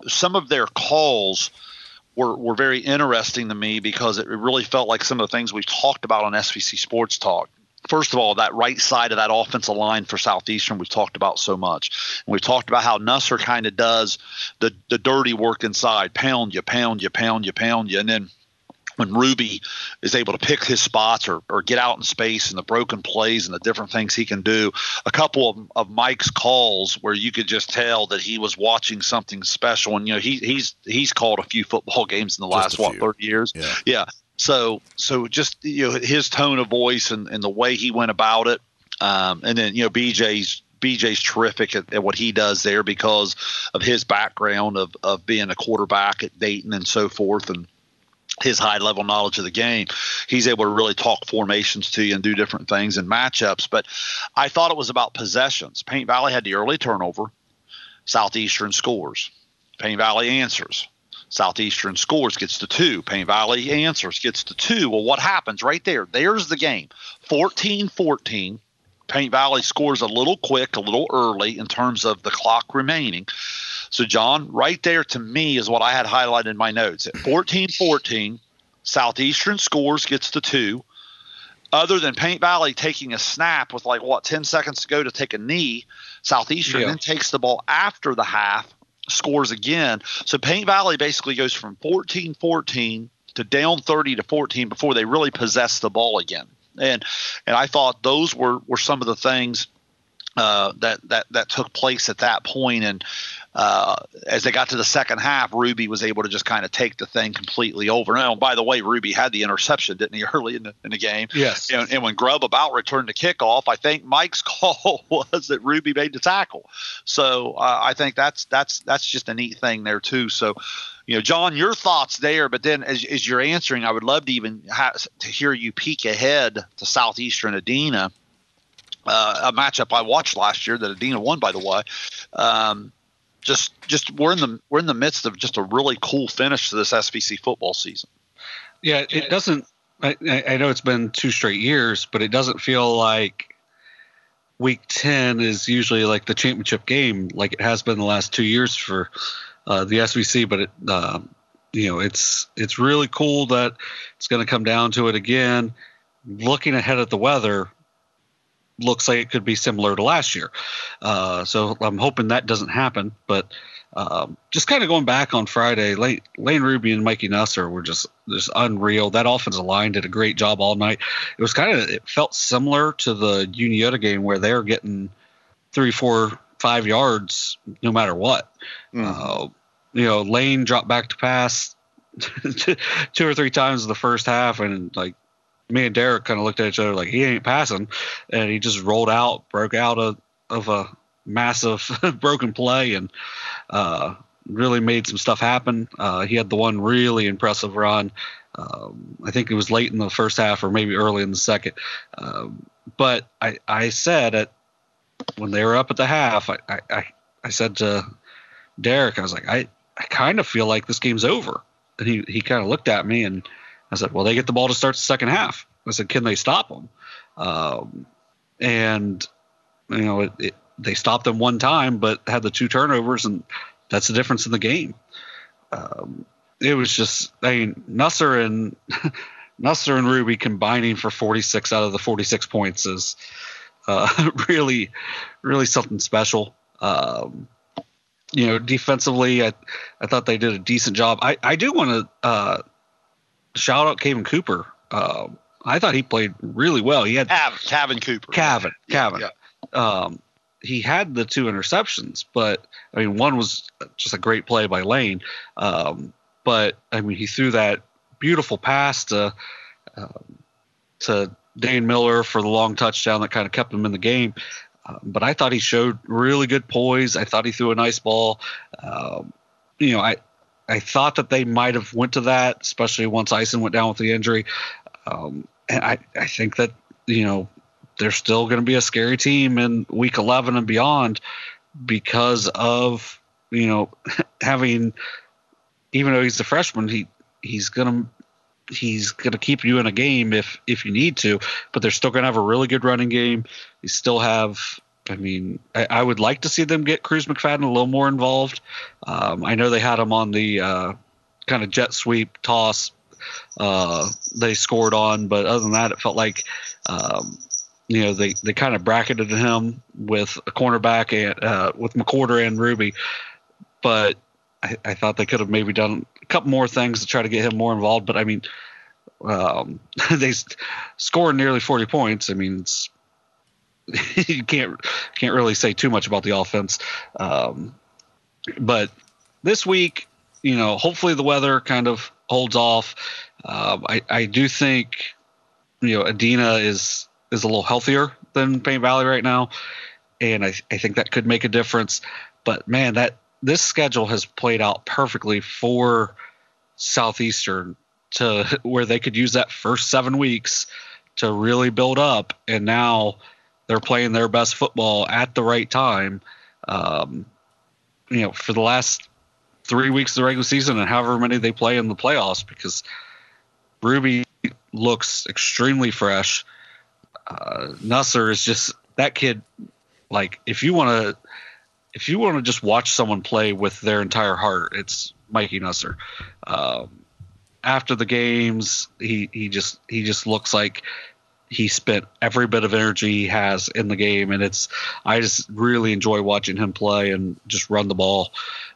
calls were very interesting to me because it really felt like some of the things we've talked about on SVC Sports Talk. First of all, that right side of that offensive line for Southeastern we've talked about so much. And we've talked about how Nusser kind of does the dirty work inside, pound you. And then when Ruby is able to pick his spots or get out in space and the broken plays and the different things he can do, a couple of Mike's calls where you could just tell that he was watching something special. And, he's called a few football games in the last, 30 years? Yeah. So just his tone of voice and the way he went about it, and then BJ's terrific at what he does there because of his background of being a quarterback at Dayton and so forth, and his high level knowledge of the game. He's able to really talk formations to you and do different things and matchups. But I thought it was about possessions. Paint Valley had the early turnover. Southeastern scores. Paint Valley answers. Southeastern scores, gets to 2. Paint Valley answers, gets to 2. Well, what happens right there? There's the game. 14-14. Paint Valley scores a little quick, a little early in terms of the clock remaining. So, John, right there to me is what I had highlighted in my notes. At 14-14, Southeastern scores, gets to 2. Other than Paint Valley taking a snap with 10 seconds to go to take a knee, Southeastern then takes the ball after the half, scores again. So Paint Valley basically goes from 14-14 to down 30-14 before they really possess the ball again. And I thought those were some of the things that took place at that point. And as they got to the second half, Ruby was able to just kind of take the thing completely over. Now, by the way, Ruby had the interception, didn't he, early in the game? Yes. And when Grubb about returned the kickoff, I think Mike's call was that Ruby made the tackle. So I think that's just a neat thing there too. So, John, your thoughts there. But then as you're answering, I would love to even to hear you peek ahead to Southeastern Adina, a matchup I watched last year that Adina won, by the way. Just we're in the midst of just a really cool finish to this SVC football season. Yeah, it doesn't. I know it's been 2 straight years, but it doesn't feel like Week 10 is usually like the championship game, like it has been the last 2 years for the SVC. But it's really cool that it's going to come down to it again. Looking ahead at the weather, looks like it could be similar to last year. So I'm hoping that doesn't happen. But Just kind of going back on Friday, Lane Ruby and Mikey Nusser were just unreal. That offensive line did a great job all night. It felt similar to the Uniota game where they were getting 3, 4, 5 yards no matter what. Lane dropped back to pass 2 or 3 times in the first half, and like me and Derek kind of looked at each other like he ain't passing, and he just broke out of a massive broken play and really made some stuff happen. He had the one really impressive run. I think it was late in the first half or maybe early in the second. But I said when they were up at the half, I said to Derek, I was like, I kind of feel like this game's over. And he kind of looked at me, and I said, well, they get the ball to start the second half. I said, can they stop them? They stopped them one time, but had the 2 turnovers, and that's the difference in the game. It was just, Nusser and Ruby combining for 46 out of the 46 points is really, really something special. Defensively, I thought they did a decent job. I do want to shout out Caven Cooper. I thought he played really well. He had Cavin Cooper. Cavin. Yeah. He had the 2 interceptions, but one was just a great play by Lane. But he threw that beautiful pass to Dane Miller for the long touchdown that kind of kept him in the game. But I thought he showed really good poise. I thought he threw a nice ball. I thought that they might have went to that, especially once Ison went down with the injury. And I think that, they're still going to be a scary team in week 11 and beyond because of, having, even though he's a freshman, he's going to keep you in a game if you need to, but they're still going to have a really good running game. You still have, I would like to see them get Cruz McFadden a little more involved. I know they had him on the kind of jet sweep toss they scored on, but other than that, it felt like, they kind of bracketed him with a cornerback and with McCorder and Ruby, but I thought they could have maybe done a couple more things to try to get him more involved. But they scored nearly 40 points. It's you can't really say too much about the offense. But this week, hopefully the weather kind of holds off. I do think Adina is a little healthier than Paint Valley right now, and I think that could make a difference. But man, this schedule has played out perfectly for Southeastern to where they could use that first 7 weeks to really build up, and now they're playing their best football at the right time. For the last 3 weeks of the regular season and however many they play in the playoffs, because Ruby looks extremely fresh. Nusser is just that kid. Like if you want to just watch someone play with their entire heart, it's Mikey Nusser. After the games, he just looks like he spent every bit of energy he has in the game, and I just really enjoy watching him play and just run the ball.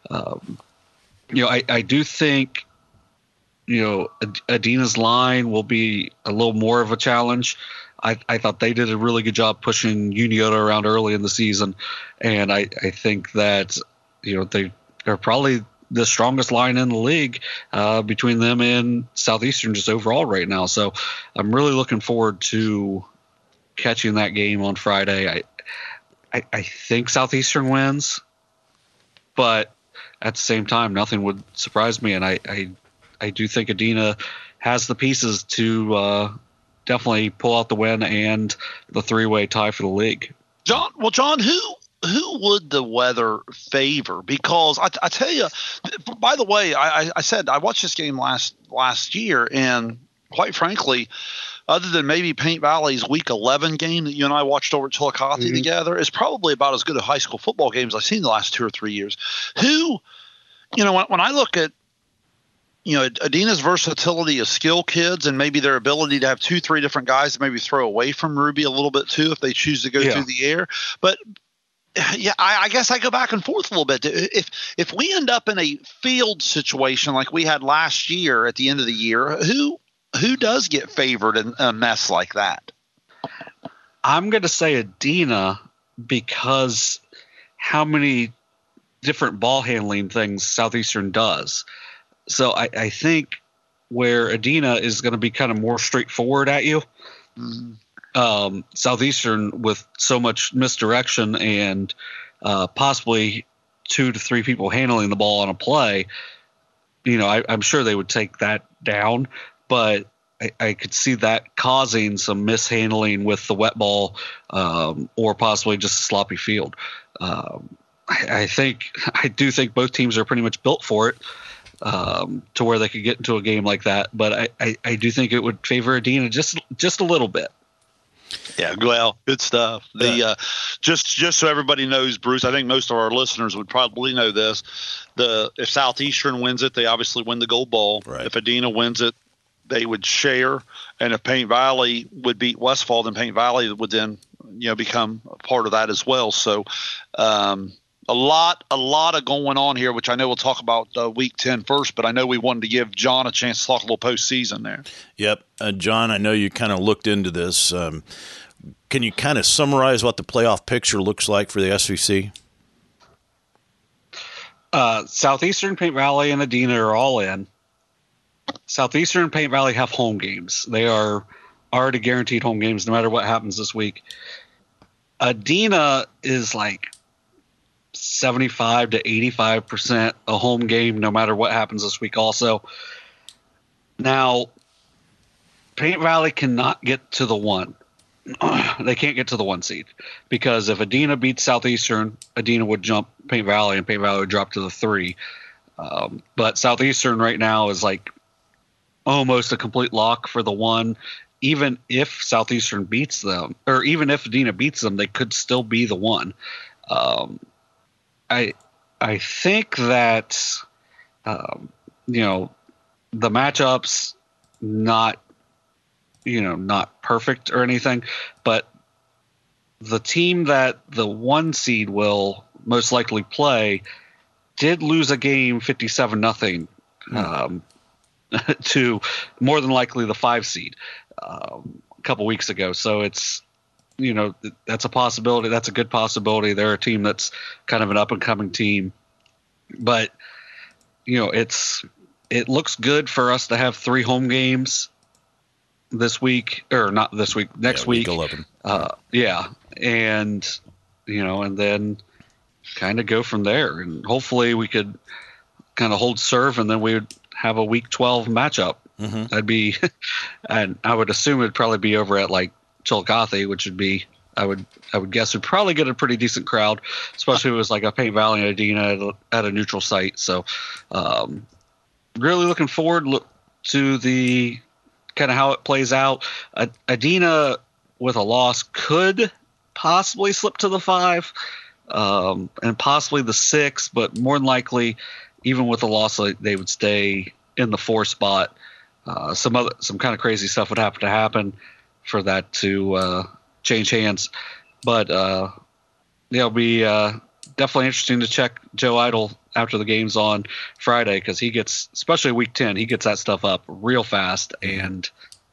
I do think Adina's line will be a little more of a challenge. I thought they did a really good job pushing Uniota around early in the season, and I think that they're probably the strongest line in the league between them and Southeastern just overall right now. So I'm really looking forward to catching that game on Friday. I think Southeastern wins, but at the same time, nothing would surprise me, and I do think Adina has the pieces to definitely pull out the win and the 3-way tie for the league. John, who would the weather favor? Because I tell you, by the way, I said I watched this game last year, and quite frankly, other than maybe Paint Valley's Week 11 game that you and I watched over at Chillicothe together, it's probably about as good a high school football game as I've seen the last 2 or 3 years. When I look at Adina's versatility of skill kids and maybe their ability to have 2-3 different guys to maybe throw away from Ruby a little bit too if they choose to go through the air. But Yeah, I guess I go back and forth a little bit. If we end up in a field situation like we had last year at the end of the year, who does get favored in a mess like that? I'm going to say Adina because how many different ball handling things Southeastern does. So I think where Adina is going to be kind of more straightforward at you, Southeastern with so much misdirection and possibly 2 to 3 people handling the ball on a play, I'm sure they would take that down, but I could see that causing some mishandling with the wet ball or possibly just a sloppy field. I do think both teams are pretty much built for it to where they could get into a game like that. But I do think it would favor Adina just a little bit. Yeah, well, good stuff. Just so everybody knows, Bruce, I think most of our listeners would probably know this. If Southeastern wins it, they obviously win the gold ball. Right. If Adina wins it, they would share. And if Paint Valley would beat Westfall, then Paint Valley would then become a part of that as well. So a lot of going on here, which I know we'll talk about week 10 first, but I know we wanted to give John a chance to talk a little postseason there. Yep. John, I know you kind of looked into this. Can you kind of summarize what the playoff picture looks like for the SEC? Southeastern, Paint Valley, and Adina are all in. Southeastern and Paint Valley have home games. They are already guaranteed home games no matter what happens this week. Adina is like 75 to 85% a home game no matter what happens this week also. Now, Paint Valley cannot get to the 1. They can't get to the 1 seed because if Adina beats Southeastern, Adina would jump Paint Valley and Paint Valley would drop to the 3. But Southeastern right now is like almost a complete lock for the 1. Even if Southeastern beats them, or even if Adina beats them, they could still be the 1. I think that the matchups not perfect or anything, but the team that the 1 seed will most likely play did lose a game 57-0 to more than likely the 5 seed a couple weeks ago. So it's that's a possibility. That's a good possibility. They're a team that's kind of an up and coming team, but it looks good for us to have 3 home games this week, or not this week, next week. Week 11. And and then kind of go from there, and hopefully we could kind of hold serve, and then we would have a week 12 matchup. Mm-hmm. That'd be, and I would assume it'd probably be over at like Chillicothe, which would be, I would guess would probably get a pretty decent crowd, especially if it was like a Paint Valley and Adina at a neutral site. So, really looking forward to the kind of how it plays out. Adina with a loss could possibly slip to the 5, and possibly the 6, but more than likely, even with a loss, they would stay in the 4 spot. Some kind of crazy stuff would have to happen for that to change hands. But it'll be definitely interesting to check Joe Idle after the game's on Friday, because he gets, especially week 10, he gets that stuff up real fast, and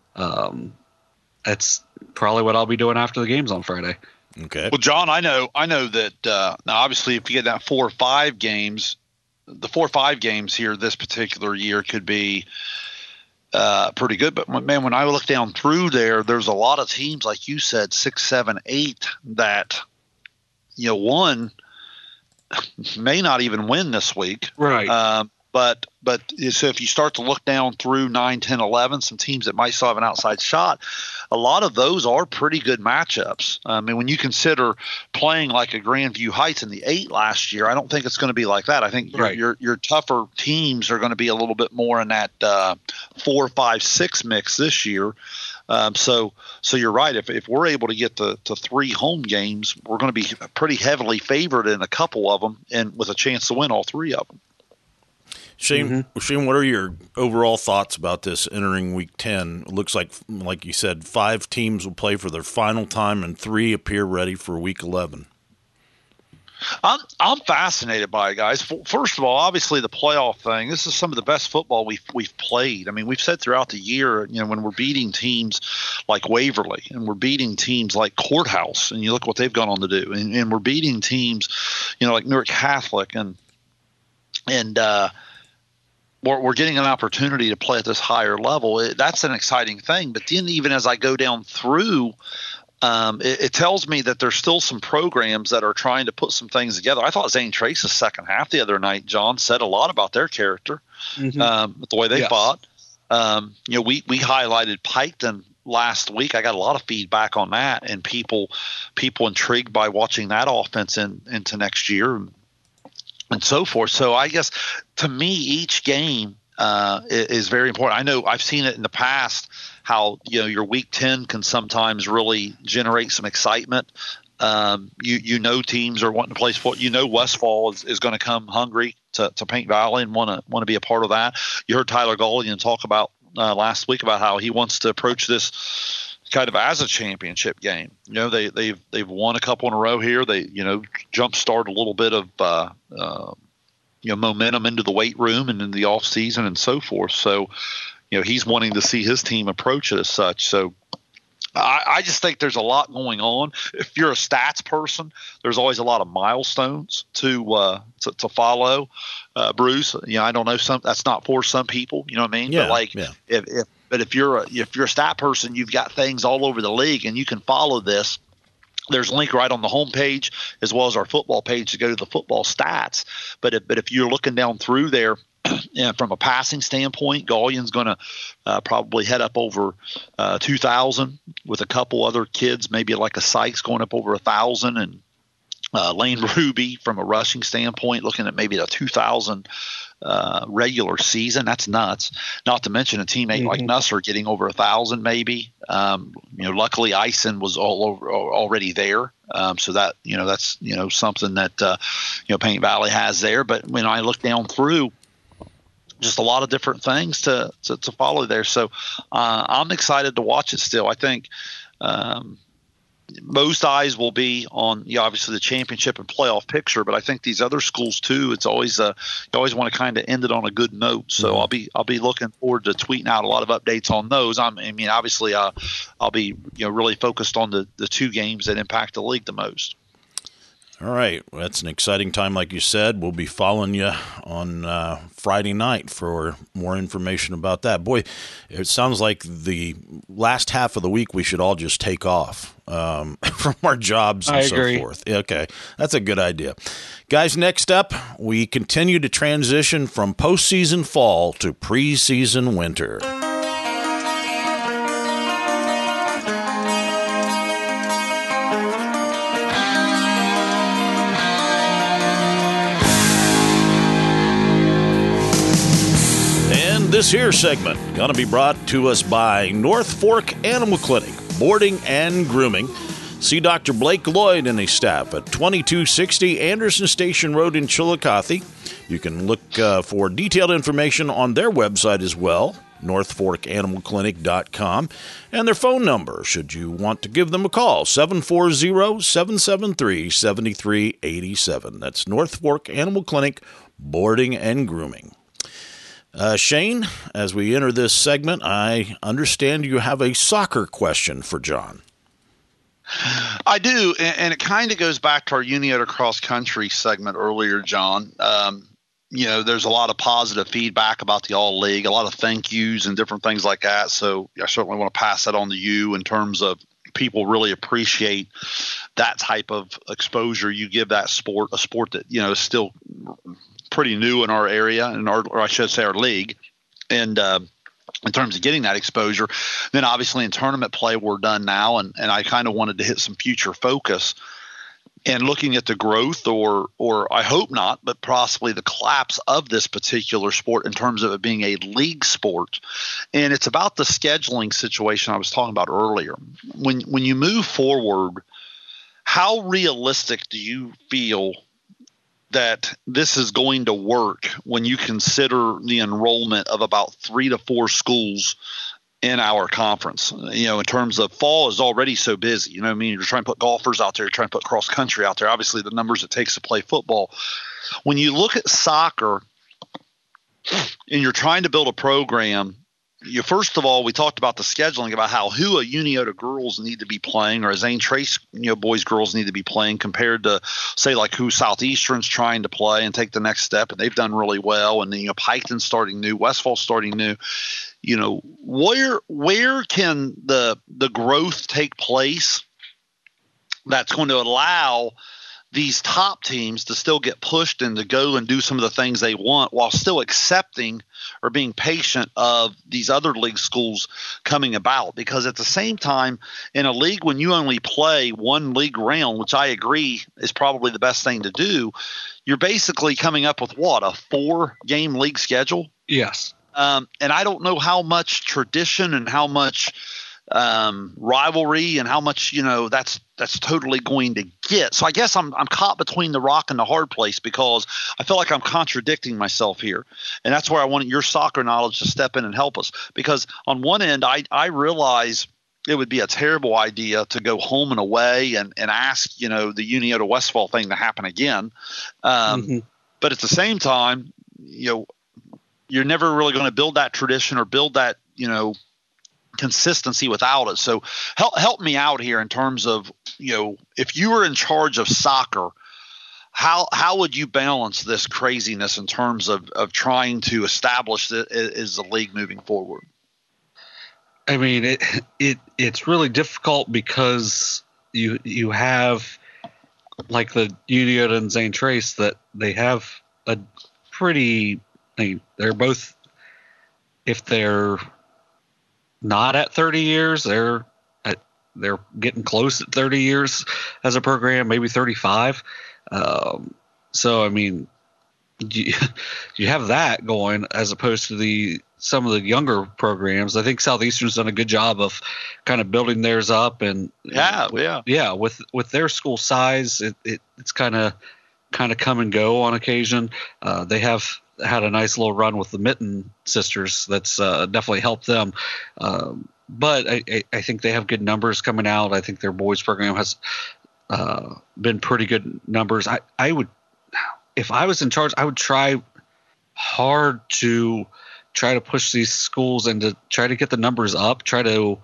that's probably what I'll be doing after the game's on Friday. Okay. Well, John, I know that now obviously if you get that 4 or 5 games, the 4 or 5 games here this particular year could be pretty good. But man, when I look down through there's a lot of teams, like you said, 6, 7, 8 that one may not even win this week. Right. But so if you start to look down through 9, 10, 11, some teams that might still have an outside shot, a lot of those are pretty good matchups. I mean, when you consider playing like a Grandview Heights in the 8 last year, I don't think it's going to be like that. I think your tougher teams are going to be a little bit more in that 4, 5, 6 mix this year. So you're right. If we're able to get to 3 home games, we're going to be pretty heavily favored in a couple of them, and with a chance to win all 3 of them. Shane, what are your overall thoughts about this entering week 10? It looks like you said, 5 teams will play for their final time and 3 appear ready for week 11. I'm fascinated by it, guys. First of all, obviously the playoff thing. This is some of the best football we've played. I mean, we've said throughout the year, when we're beating teams like Waverly and we're beating teams like Courthouse, and you look what they've gone on to do, and we're beating teams, like Newark Catholic, and we're getting an opportunity to play at this higher level. That's an exciting thing. But then even as I go down through. It tells me that there's still some programs that are trying to put some things together. I thought Zane Trace's second half the other night, John, said a lot about their character, the way they fought. We highlighted Piketon last week. I got a lot of feedback on that, and people intrigued by watching that offense into next year and so forth. So I guess to me, each game is very important. I know I've seen it in the past how your week 10 can sometimes really generate some excitement. Teams are wanting to play sport. Westfall is going to come hungry to Paint Valley and want to be a part of that. You heard Tyler Gullion talk about last week about how he wants to approach this kind of as a championship game. They've won a couple in a row here. They jumpstart a little bit of momentum into the weight room and in the off season and so forth. So. He's wanting to see his team approach it as such. So I just think there's a lot going on. If you're a stats person, there's always a lot of milestones to follow. Bruce, I don't know, that's not for some people. You know what I mean? Yeah, but if you're a stat person, you've got things all over the league, and you can follow this. There's a link right on the homepage as well as our football page to go to the football stats. But if you're looking down through there. From a passing standpoint, Gullion's going to probably head up over 2,000 with a couple other kids, maybe like a Sykes going up over 1,000, and Lane Ruby from a rushing standpoint looking at maybe a 2,000 regular season. That's nuts. Not to mention a teammate like Nusser getting over 1,000 maybe. Luckily Eisen was already there. So that that's something that Paint Valley has there. But when I look down through. Just a lot of different things to follow there. So I'm excited to watch it still. I think most eyes will be on obviously the championship and playoff picture, but I think these other schools too. It's always you always want to kind of end it on a good note. So I'll be looking forward to tweeting out a lot of updates on those. Obviously I'll be really focused on the two games that impact the league the most. All right. Well, that's an exciting time, like you said. We'll be following you on Friday night for more information about that. Boy, it sounds like the last half of the week we should all just take off from our jobs and so forth. Okay. That's a good idea. Guys, next up, we continue to transition from postseason fall to preseason winter. This here segment going to be brought to us by North Fork Animal Clinic, boarding and grooming. See Dr. Blake Lloyd and his staff at 2260 Anderson Station Road in Chillicothe. You can look for detailed information on their website as well, northforkanimalclinic.com, and their phone number, should you want to give them a call, 740-773-7387. That's North Fork Animal Clinic, boarding and grooming. Shane, as we enter this segment, I understand you have a soccer question for John. I do, and it kind of goes back to our Uniota Cross Country segment earlier, John. There's a lot of positive feedback about the All League, a lot of thank yous and different things like that. So I certainly want to pass that on to you in terms of people really appreciate that type of exposure you give that sport, a sport that, is still pretty new in our area, or I should say our league. And in terms of getting that exposure, then obviously in tournament play, we're done now. And I kind of wanted to hit some future focus and looking at the growth or I hope not, but possibly the collapse of this particular sport in terms of it being a league sport. And it's about the scheduling situation I was talking about earlier. When you move forward, how realistic do you feel that this is going to work when you consider the enrollment of about 3 to 4 schools in our conference. In terms of fall is already so busy. You're trying to put golfers out there, you're trying to put cross country out there. Obviously, the numbers it takes to play football. When you look at soccer and you're trying to build a program, first of all, we talked about the scheduling, about who a Uniota girls need to be playing, or a Zane Trace boys girls need to be playing, compared to say like who Southeastern's trying to play and take the next step, and they've done really well. And then Piketon's starting new, Westfall's starting new. Where can the growth take place that's going to allow these top teams to still get pushed and to go and do some of the things they want, while still accepting or being patient of these other league schools coming about? Because at the same time, in a league when you only play one league round, which I agree is probably the best thing to do, you're basically coming up with a 4-game league schedule. Yes. And I don't know how much tradition and how much rivalry and how much that's totally going to get. So I guess I'm caught between the rock and the hard place, because I feel like I'm contradicting myself here, and that's where I want your soccer knowledge to step in and help us. Because on one end, I realize it would be a terrible idea to go home and away and ask the Uniota Westfall thing to happen again. But at the same time, you're never really going to build that tradition or build that consistency without it. So help me out here in terms of, if you were in charge of soccer, how would you balance this craziness in terms of trying to establish it as a league moving forward? I mean, it's really difficult, because you have like the Uniota and Zane Trace, that they have a pretty, they're both, if they're not at 30 years, they're getting close at 30 years as a program, maybe 35. So I mean, you have that going, as opposed to some of the younger programs. I think Southeastern's done a good job of kind of building theirs up, and with their school size, it's kind of come and go on occasion. They have had a nice little run with the Mitten sisters that's definitely helped them. But I think they have good numbers coming out. I think their boys program has been pretty good numbers. I would, if I was in charge, I would try hard to try to push these schools and to try to get the numbers up, try to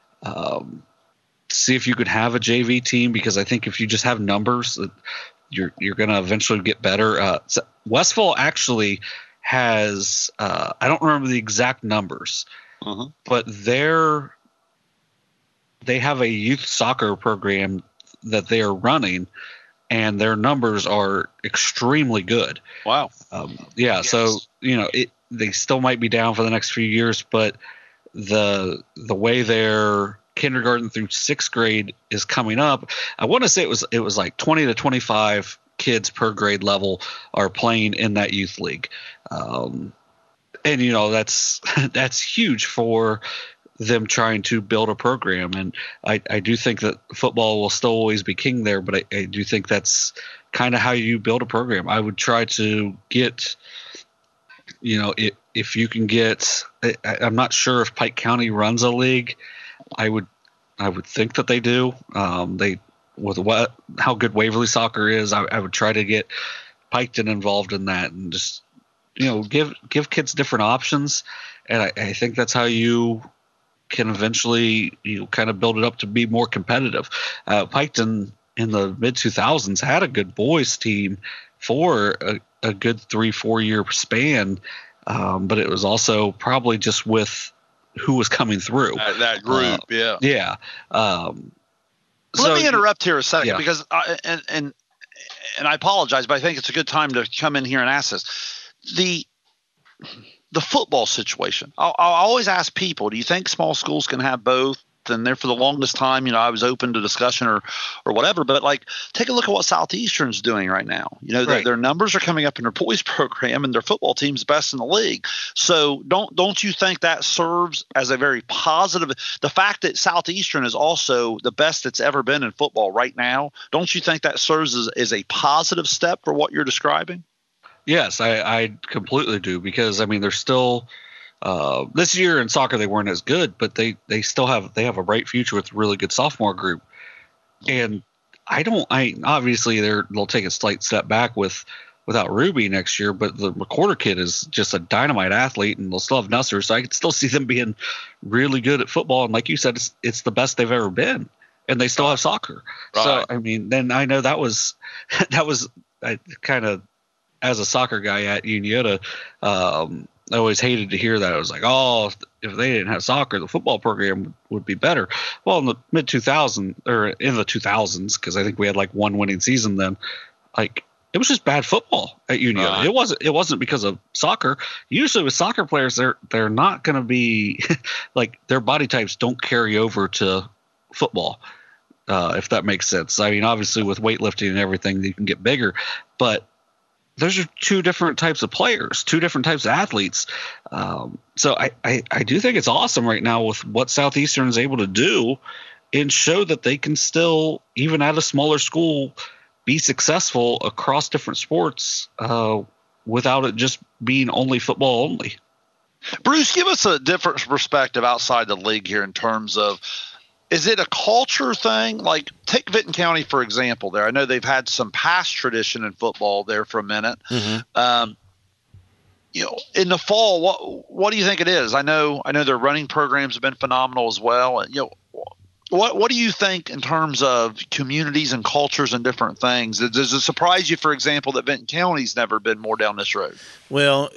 see if you could have a JV team, because I think if you just have numbers, you're going to eventually get better. So Westfall actually has I don't remember the exact numbers, but they have a youth soccer program that they are running, and their numbers are extremely good. Wow. Yes. So they still might be down for the next few years, but the way their kindergarten through 6th grade is coming up, I want to say it was like 20 to 25 kids per grade level are playing in that youth league. And that's huge for them trying to build a program. And I do think that football will still always be king there, but I do think that's kind of how you build a program. I would try to get, if you can get, I'm not sure if Pike County runs a league. I would think that they do. How good Waverly soccer is, I would try to get Piketon involved in that, and just give kids different options. And I think that's how you can eventually kind of build it up to be more competitive. Piketon in the mid 2000s had a good boys team for a good 3-4 year span, but it was also probably just with who was coming through that group. Yeah. Let me interrupt here a second, because and I apologize, but I think it's a good time to come in here and ask this. The football situation. I'll always ask people, do you think small schools can have both? And there for the longest time, I was open to discussion or whatever. But take a look at what Southeastern's doing right now. Right. Their numbers are coming up in their boys program, and their football team's best in the league. So don't you think that serves as a very positive? The fact that Southeastern is also the best it's ever been in football right now, don't you think that serves as a positive step for what you're describing? Yes, I completely do, because they're still This year in soccer they weren't as good, but they still have a bright future with a really good sophomore group. And obviously they'll take a slight step back without Ruby next year, but the Recorder kid is just a dynamite athlete, and they'll still have Nusser, so I could still see them being really good at football. And like you said, it's the best they've ever been, and they still have soccer. Right. So I mean, then I know that was kind of, as a soccer guy at Uniota, I always hated to hear that. I was like, oh, if they didn't have soccer, the football program would be better. Well, in the mid 2000s, or in the 2000s, because I think we had like one winning season then, like it was just bad football at Uniota. It wasn't because of soccer. Usually with soccer players, they're not going to be like, their body types don't carry over to football, if that makes sense. I mean, obviously with weightlifting and everything, you can get bigger, but those are two different types of players, two different types of athletes. So I do think it's awesome right now with what Southeastern is able to do and show that they can still, even at a smaller school, be successful across different sports without it just being only football only. Bruce, give us a different perspective outside the league here in terms of, is it a culture thing? Like, take Vinton County, for example, there. I know they've had some past tradition in football there for a minute. Mm-hmm. In the fall, what do you think it is? I know their running programs have been phenomenal as well. What do you think in terms of communities and cultures and different things? Does it surprise you, for example, that Vinton County's never been more down this road? Well,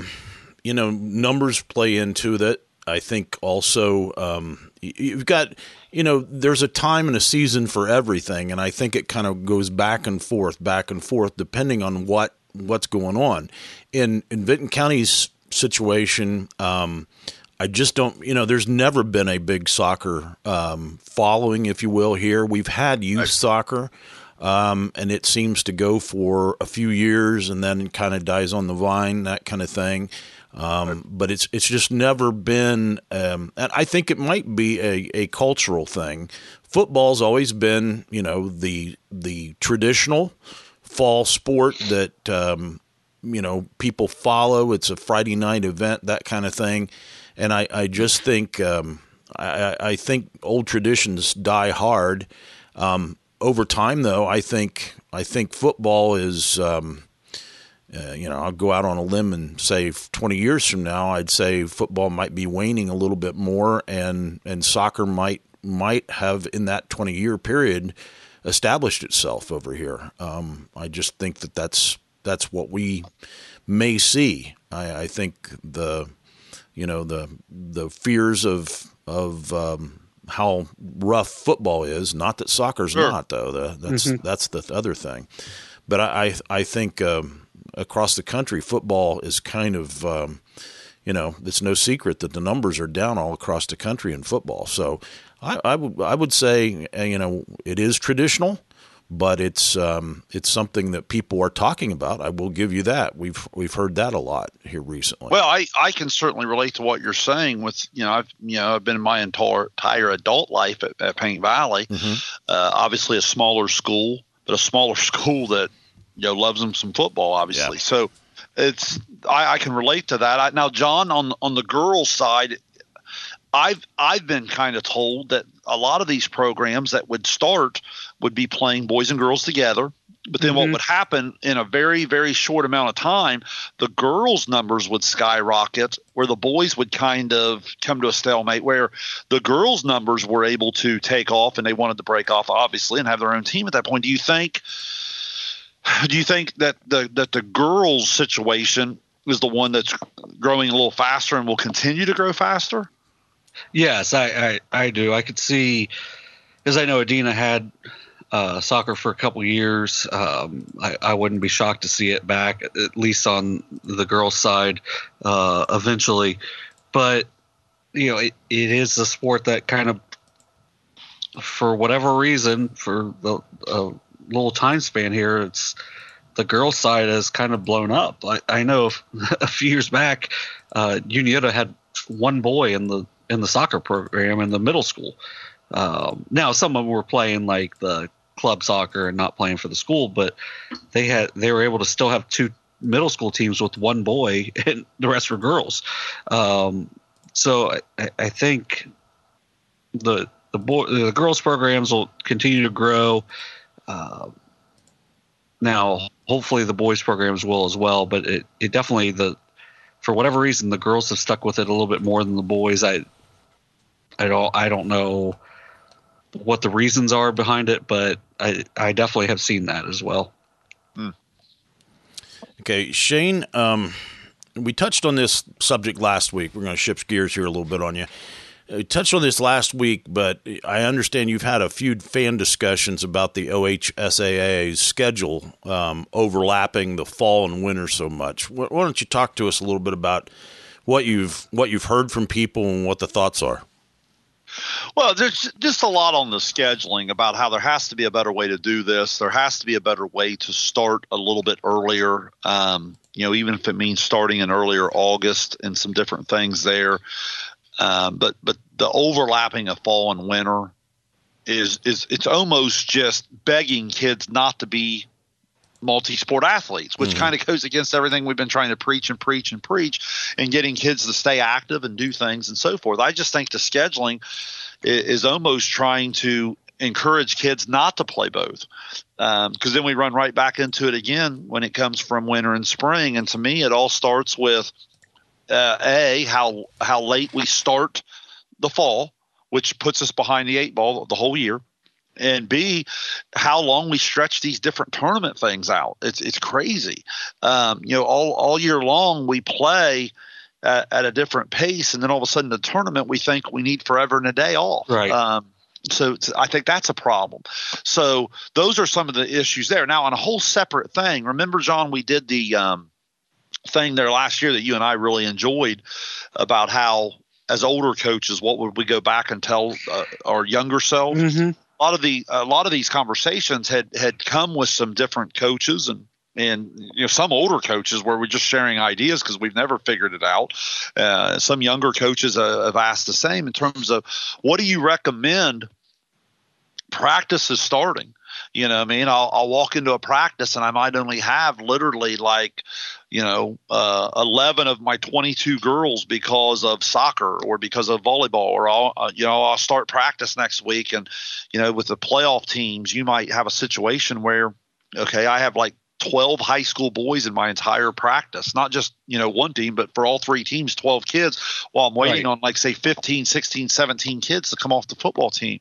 numbers play into that. I think also you've got, there's a time and a season for everything, and I think it kind of goes back and forth, depending on what's going on. In Vinton County's situation, I just don't, there's never been a big soccer following, if you will, here. We've had youth soccer, and it seems to go for a few years and then kind of dies on the vine, that kind of thing. But it's just never been, and I think it might be a cultural thing. Football's always been, the traditional fall sport that, people follow. It's a Friday night event, that kind of thing. And I just think, I think old traditions die hard. Over time, though, I think football is, I'll go out on a limb and say 20 years from now, I'd say football might be waning a little bit more, and soccer might have in that 20-year period established itself over here. I just think that's what we may see. I think the fears of how rough football is. Not that soccer's not, though. That's the other thing. But I think across the country, football is kind of it's no secret that the numbers are down all across the country in football. So I would say it is traditional, but it's something that people are talking about. I will give you that. We've heard that a lot here recently. Well, I can certainly relate to what you're saying. With I've been in my entire adult life at Paint Valley. Mm-hmm. Obviously, a smaller school, but a smaller school that loves them some football. Obviously, so it's I can relate to that. Now, John, on the girls' side, I've been kind of told that a lot of these programs that would start would be playing boys and girls together. But then what would happen in a very, very short amount of time, the girls' numbers would skyrocket, where the boys would kind of come to a stalemate, where the girls' numbers were able to take off, and they wanted to break off, obviously, and have their own team at that point. Do you think that the girls' situation is the one that's growing a little faster and will continue to grow faster? Yes, I do. I could see, as I know Adina had soccer for a couple years. I wouldn't be shocked to see it back, at least on the girls' side, eventually. But it is a sport that kind of, for whatever reason, for the little time span here, it's the girls' side has kind of blown up. I know a few years back, Uniota had one boy in the soccer program in the middle school. Now some of them were playing like the club soccer and not playing for the school, but they were able to still have two middle school teams with one boy and the rest were girls. So I think the girls programs will continue to grow. Now, hopefully the boys programs will as well, but it definitely for whatever reason, the girls have stuck with it a little bit more than the boys. I don't know what the reasons are behind it, but I definitely have seen that as well. Okay, Shane, we touched on this subject last week. We're going to shift gears here a little bit on you. We touched on this last week, but I understand you've had a few fan discussions about the OHSAA's schedule overlapping the fall and winter so much. Why don't you talk to us a little bit about what you've heard from people and what the thoughts are? Well, there's just a lot on the scheduling about how there has to be a better way to do this. There has to be a better way to start a little bit earlier, even if it means starting in earlier August and some different things there. But the overlapping of fall and winter it's almost just begging kids not to be multi-sport athletes, which kind of goes against everything we've been trying to preach and getting kids to stay active and do things and so forth. I just think the scheduling is almost trying to encourage kids not to play both, because then we run right back into it again when it comes from winter and spring. And to me, it all starts with how late we start the fall, which puts us behind the 8 ball the whole year. And B, how long we stretch these different tournament things out. It's crazy. All year long we play at a different pace, and then all of a sudden the tournament we think we need forever and a day off. Right. So I think that's a problem. So those are some of the issues there. Now, on a whole separate thing, remember, John, we did the thing there last year that you and I really enjoyed about how, as older coaches, what would we go back and tell our younger selves? Mm-hmm. A lot of these conversations had come with some different coaches and some older coaches where we're just sharing ideas because we've never figured it out. Some younger coaches have asked the same in terms of what do you recommend practice is starting. I'll walk into a practice and I might only have literally 11 of my 22 girls because of soccer or because of volleyball, or I'll start practice next week. And, with the playoff teams, you might have a situation where, I have 12 high school boys in my entire practice, not just, one team, but for all 3 teams, 12 kids, while I'm waiting on say 15, 16, 17 kids to come off the football team.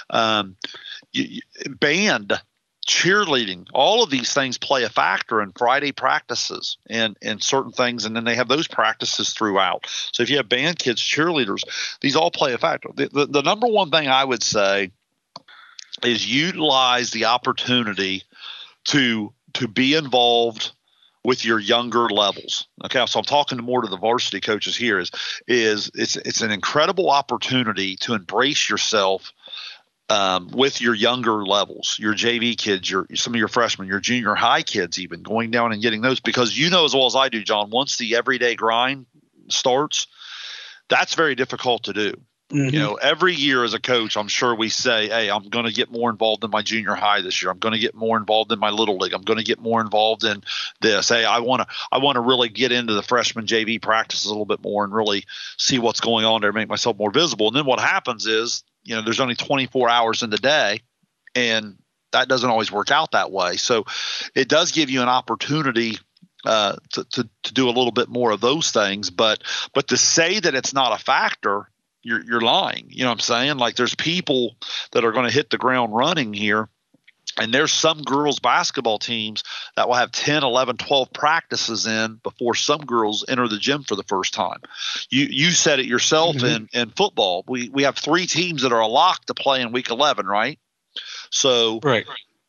Band, cheerleading, all of these things play a factor in Friday practices and certain things. And then they have those practices throughout. So if you have band kids, cheerleaders, these all play a factor. The number one thing I would say is utilize the opportunity to be involved with your younger levels. Okay. So I'm talking more to the varsity coaches here is it's an incredible opportunity to embrace yourself with your younger levels, your JV kids, some of your freshmen, your junior high kids, even going down and getting those, because as well as I do, John, once the everyday grind starts, that's very difficult to do. Mm-hmm. Every year as a coach, I'm sure we say, hey, I'm going to get more involved in my junior high this year. I'm going to get more involved in my little league. I'm going to get more involved in this. Hey, I want to really get into the freshman JV practices a little bit more and really see what's going on there, make myself more visible. And then what happens is, there's only 24 hours in the day, and that doesn't always work out that way. So it does give you an opportunity to do a little bit more of those things. But to say that it's not a factor, you're lying. You know what I'm saying? There's people that are going to hit the ground running here. And there's some girls basketball teams that will have 10, 11, 12 practices in before some girls enter the gym for the first time. You said it yourself. Mm-hmm. in football. We have 3 teams that are a lock to play in week 11, right? So, right.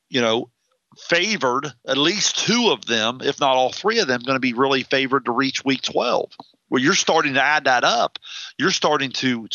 Favored, at least 2 of them, if not all 3 of them, going to be really favored to reach week 12. Well, you're starting to add that up. You're starting to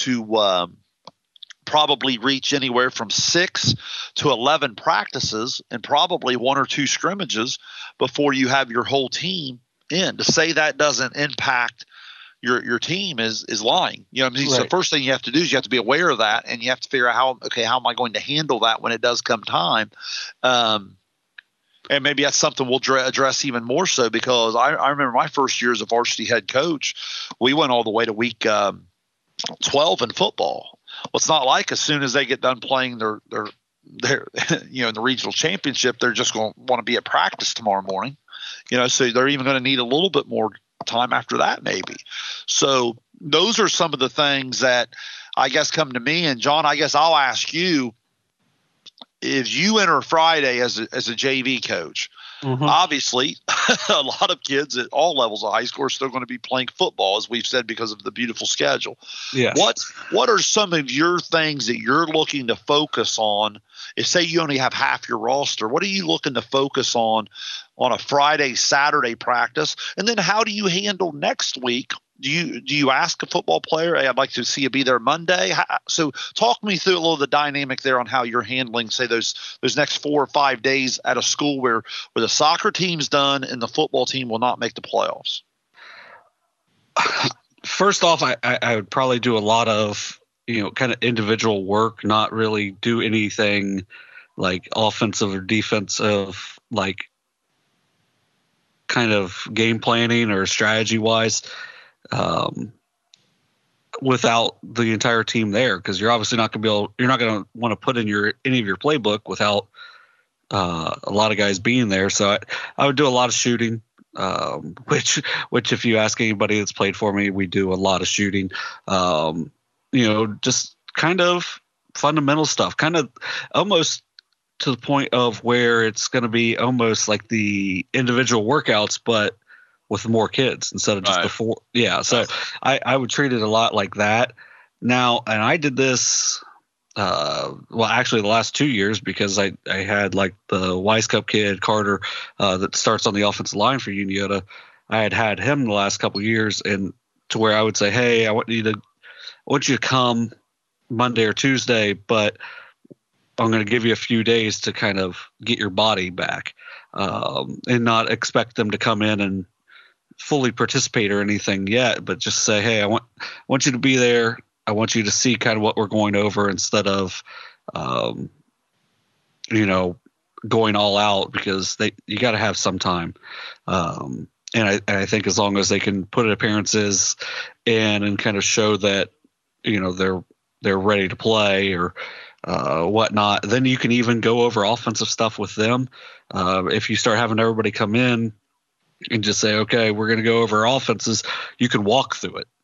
probably reach anywhere from 6 to 11 practices and probably 1 or 2 scrimmages before you have your whole team in. To say that doesn't impact your team is lying. Right. So the first thing you have to do is you have to be aware of that, and you have to figure out how am I going to handle that when it does come time. And maybe that's something we'll address even more so, because I remember my first year as a varsity head coach, we went all the way to week 12 in football. Well, it's not like as soon as they get done playing their in the regional championship, they're just going to want to be at practice tomorrow morning. So they're even going to need a little bit more time after that, maybe. So those are some of the things that I guess come to me. And John, I guess I'll ask you, if you enter Friday as a JV coach, obviously a lot of kids at all levels of high school are still going to be playing football, as we've said, because of the beautiful schedule. Yes. What are some of your things that you're looking to focus on? If say you only have half your roster, what are you looking to focus on a Friday, Saturday practice? And then how do you handle next week? Do you ask a football player, hey, I'd like to see you be there Monday? So talk me through a little of the dynamic there on how you're handling, say, those next 4 or 5 days at a school where the soccer team's done and the football team will not make the playoffs. First off, I would probably do a lot of, kind of individual work, not really do anything like offensive or defensive, like kind of game planning or strategy wise. Without the entire team there, because you're obviously not going to be able, you're not going to want to put in any of your playbook without a lot of guys being there. So I would do a lot of shooting, which if you ask anybody that's played for me, we do a lot of shooting. Just kind of fundamental stuff, kind of almost to the point of where it's going to be almost like the individual workouts, but with more kids instead of just the four. Yeah. So I would treat it a lot like that now. And I did this, actually the last 2 years, because I had like the Wise Cup kid, Carter, that starts on the offensive line for Uniota. I had him the last couple of years, and to where I would say, hey, I want you to come Monday or Tuesday, but I'm going to give you a few days to kind of get your body back, and not expect them to come in and fully participate or anything yet, but just say, hey, I want you to be there. I want you to see kind of what we're going over, instead of, going all out, because you got to have some time. And I think as long as they can put appearances in and kind of show that, they're ready to play or whatnot, then you can even go over offensive stuff with them. If you start having everybody come in and just say, okay, we're going to go over offenses, you can walk through it,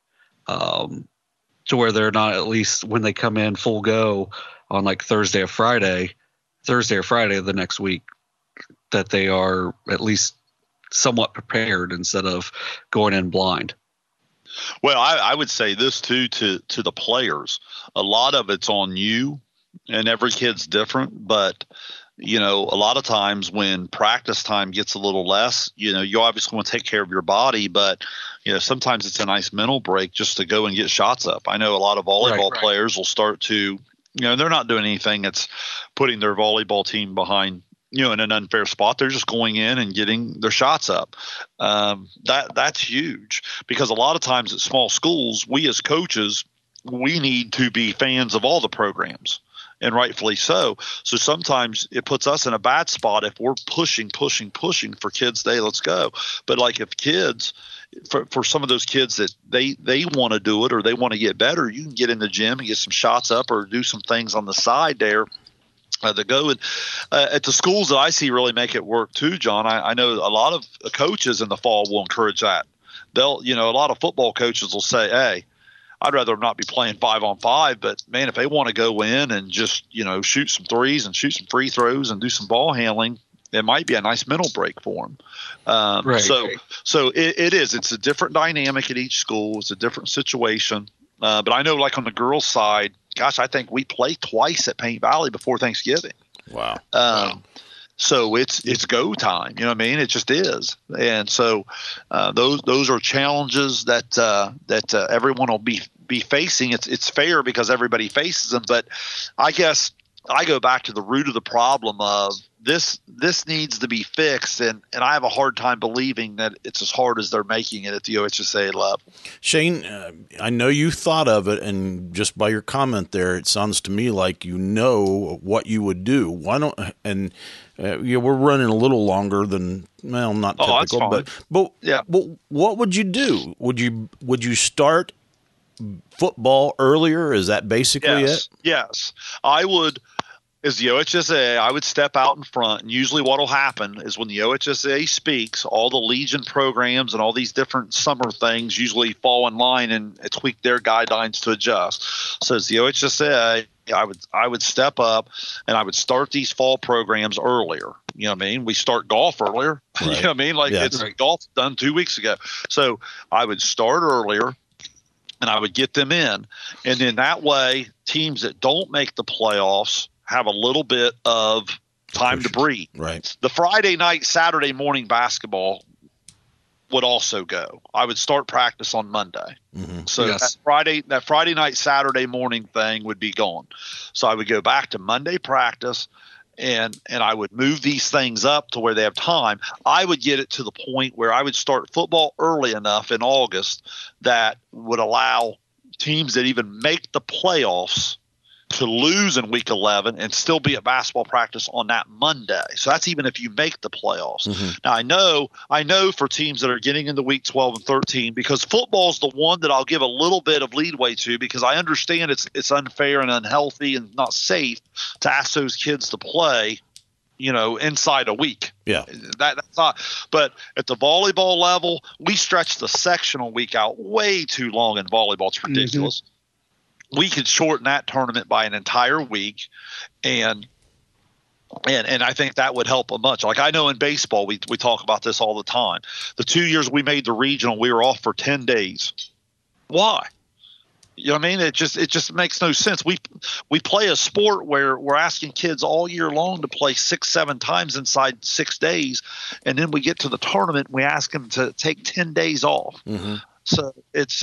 to where they're not, at least when they come in full go on like Thursday or Friday of the next week, that they are at least somewhat prepared instead of going in blind. Well, I would say this too to the players. A lot of it's on you, and every kid's different, but a lot of times when practice time gets a little less, you obviously want to take care of your body, but sometimes it's a nice mental break just to go and get shots up. I know a lot of volleyball players will start to, they're not doing anything that's putting their volleyball team behind, in an unfair spot. They're just going in and getting their shots up. That's huge, because a lot of times at small schools, we as coaches, we need to be fans of all the programs. And rightfully so. So sometimes it puts us in a bad spot if we're pushing for kids. Let's go. But like if kids, for some of those kids that they want to do it or they want to get better, you can get in the gym and get some shots up or do some things on the side there. To go and at the schools that I see really make it work too, John. I know a lot of coaches in the fall will encourage that. They'll, a lot of football coaches will say, hey, I'd rather not be playing 5-on-5, but man, if they want to go in and just, shoot some threes and shoot some free throws and do some ball handling, it might be a nice mental break for them. So it is. It's a different dynamic at each school. It's a different situation. But I know, like on the girls' side, gosh, I think we play twice at Paint Valley before Thanksgiving. Wow. So it's go time. You know what I mean? It just is. And so those are challenges that everyone will be facing. It's fair because everybody faces them. But I guess I go back to the root of the problem of this needs to be fixed, and I have a hard time believing that it's as hard as they're making it at the OHSA level. Shane, I know you thought of it, and just by your comment there, it sounds to me like you know what you would do. Why don't we're running a little longer than not typical, but what would you do? Would you start football earlier? Is that basically it? Yes, I would. As the OHSA, I would step out in front, and usually what will happen is when the OHSA speaks, all the Legion programs and all these different summer things usually fall in line and tweak their guidelines to adjust. So as the OHSA, I would step up and I would start these fall programs earlier. You know what I mean? We start golf earlier. Right. You know what I mean? It's golf done 2 weeks ago. So I would start earlier and I would get them in. And then that way, teams that don't make the playoffs have a little bit of time to breathe. Right. The Friday night, Saturday morning basketball would also go. I would start practice on Monday. Mm-hmm. So that Friday night, Saturday morning thing would be gone. So I would go back to Monday practice and I would move these things up to where they have time. I would get it to the point where I would start football early enough in August that would allow teams that even make the playoffs to lose in week 11 and still be at basketball practice on that Monday. So that's even if you make the playoffs. Mm-hmm. Now I know for teams that are getting into week 12 and 13, because football is the one that I'll give a little bit of leadway to, because I understand it's unfair and unhealthy and not safe to ask those kids to play, inside a week. Yeah. That's not, but at the volleyball level, we stretch the sectional week out way too long in volleyball. It's ridiculous. Mm-hmm. We could shorten that tournament by an entire week, and I think that would help a bunch. Like I know in baseball, we talk about this all the time. The 2 years we made the regional, we were off for 10 days. Why? You know what I mean? It just makes no sense. We play a sport where we're asking kids all year long to play 6-7 times inside 6 days, and then we get to the tournament and we ask them to take 10 days off. Mm-hmm. So it's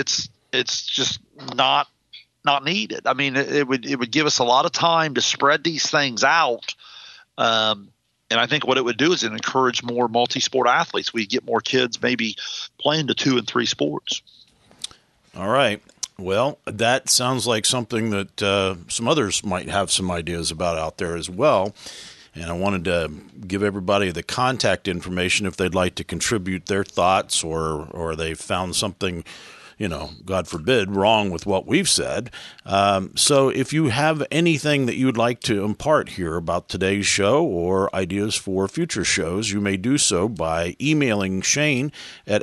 just not needed. I mean, it would give us a lot of time to spread these things out. And I think what it would do is it encourage more multi-sport athletes. We get more kids maybe playing the 2 and 3 sports. All right. Well, that sounds like something that some others might have some ideas about out there as well. And I wanted to give everybody the contact information if they'd like to contribute their thoughts or they found something, God forbid, wrong with what we've said. So if you have anything that you would like to impart here about today's show or ideas for future shows, you may do so by emailing Shane at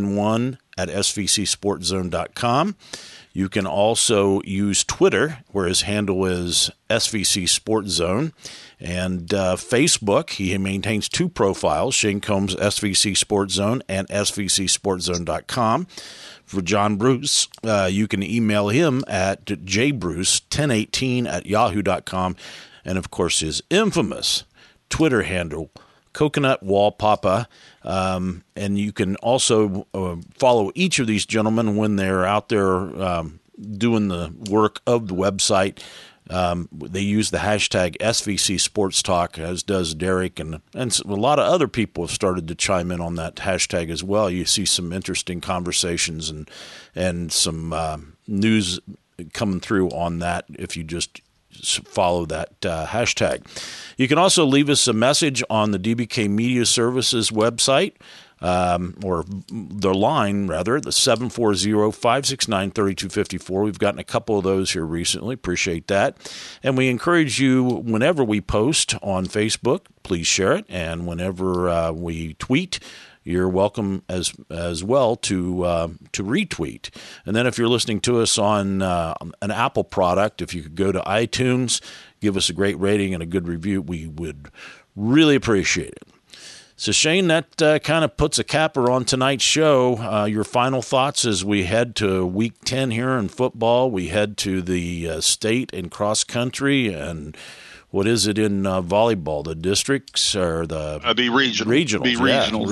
admin1@svcsportzone.com. You can also use Twitter, where his handle is SVC Sports Zone, and Facebook. He maintains 2 profiles, Shane Combs SVC Sports Zone and svcsportzone.com. For John Bruce, you can email him at jbruce1018@yahoo.com, and of course his infamous Twitter handle, Coconut Wall Papa. And you can also follow each of these gentlemen when they're out there doing the work of the website. They use the hashtag SVC Sports Talk, as does Derek, and a lot of other people have started to chime in on that hashtag as well. You see some interesting conversations and some news coming through on that if you just follow that hashtag. You can also leave us a message on the DBK Media Services website, or their line, rather, the 740-569-3254. We've gotten a couple of those here recently. Appreciate that. And we encourage you, whenever we post on Facebook, please share it. And whenever we tweet, you're welcome as well to retweet. And then if you're listening to us on an Apple product, if you could go to iTunes, give us a great rating and a good review, we would really appreciate it. So, Shane, that kind of puts a capper on tonight's show. Your final thoughts as we head to Week 10 here in football. We head to the state and cross country, and what is it in volleyball? The districts or the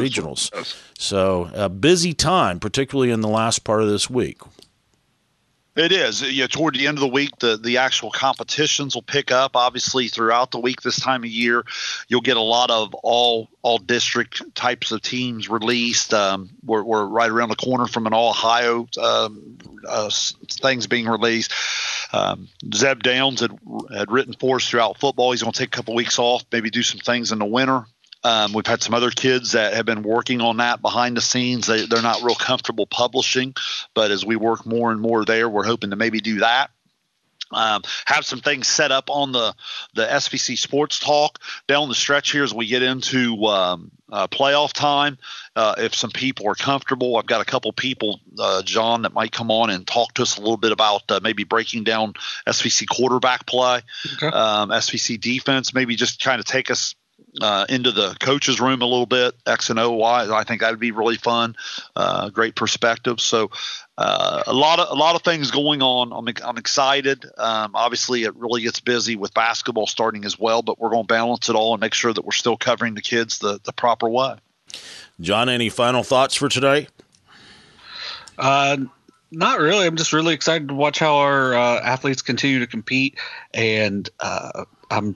regionals. So, a busy time, particularly in the last part of this week. It is. Toward the end of the week, the actual competitions will pick up. Obviously, throughout the week this time of year, you'll get a lot of all district types of teams released. We're right around the corner from an all Ohio things being released. Zeb Downs had written for us throughout football. He's going to take a couple weeks off, maybe do some things in the winter. We've had some other kids that have been working on that behind the scenes. They're not real comfortable publishing, but as we work more and more there, we're hoping to maybe do that. Have some things set up on the SVC Sports Talk down the stretch here as we get into playoff time. If some people are comfortable, I've got a couple people, John, that might come on and talk to us a little bit about maybe breaking down SVC quarterback play, SVC defense, maybe just kind of take us into the coach's room a little bit, X and O wise. I think that would be really fun. Great perspective. So a lot of things going on. I'm excited. Obviously, it really gets busy with basketball starting as well, but we're going to balance it all and make sure that we're still covering the kids the proper way. John, any final thoughts for today? Not really. I'm just really excited to watch how our athletes continue to compete, and I'm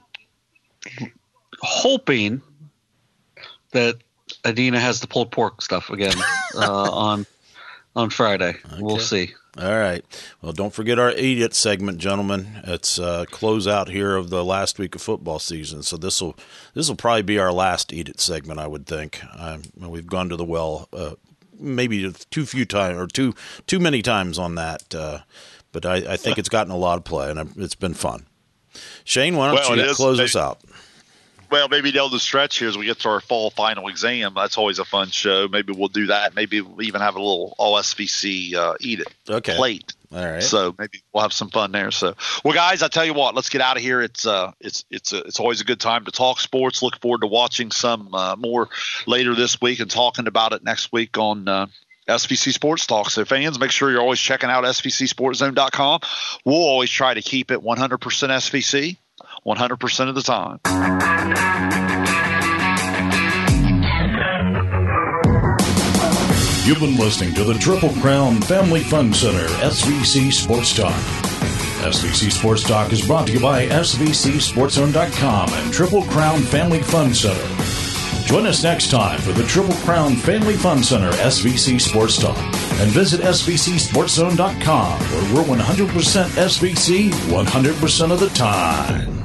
hoping that Adina has the pulled pork stuff again on Friday. Okay. We'll see. All right. Well, don't forget our Eat It segment, gentlemen. It's close out here of the last week of football season, so this will probably be our last Eat It segment, I would think. We've gone to the well maybe too many times on that, but I think it's gotten a lot of play, and it's been fun. Shane, why don't you close us out? Well, maybe down the stretch here as we get to our fall final exam. That's always a fun show. Maybe we'll do that. Maybe we'll even have a little all SVC Eat It plate. All right. So maybe we'll have some fun there. So, well, guys, I tell you what, let's get out of here. It's always a good time to talk sports. Look forward to watching some more later this week and talking about it next week on SVC Sports Talk. So fans, make sure you're always checking out SVCSportsZone.com. We'll always try to keep it 100% SVC. 100% of the time. You've been listening to the Triple Crown Family Fun Center SVC Sports Talk. SVC Sports Talk is brought to you by SVCSportsZone.com and Triple Crown Family Fun Center. Join us next time for the Triple Crown Family Fun Center SVC Sports Talk and visit SVCSportsZone.com where we're 100% SVC 100% of the time.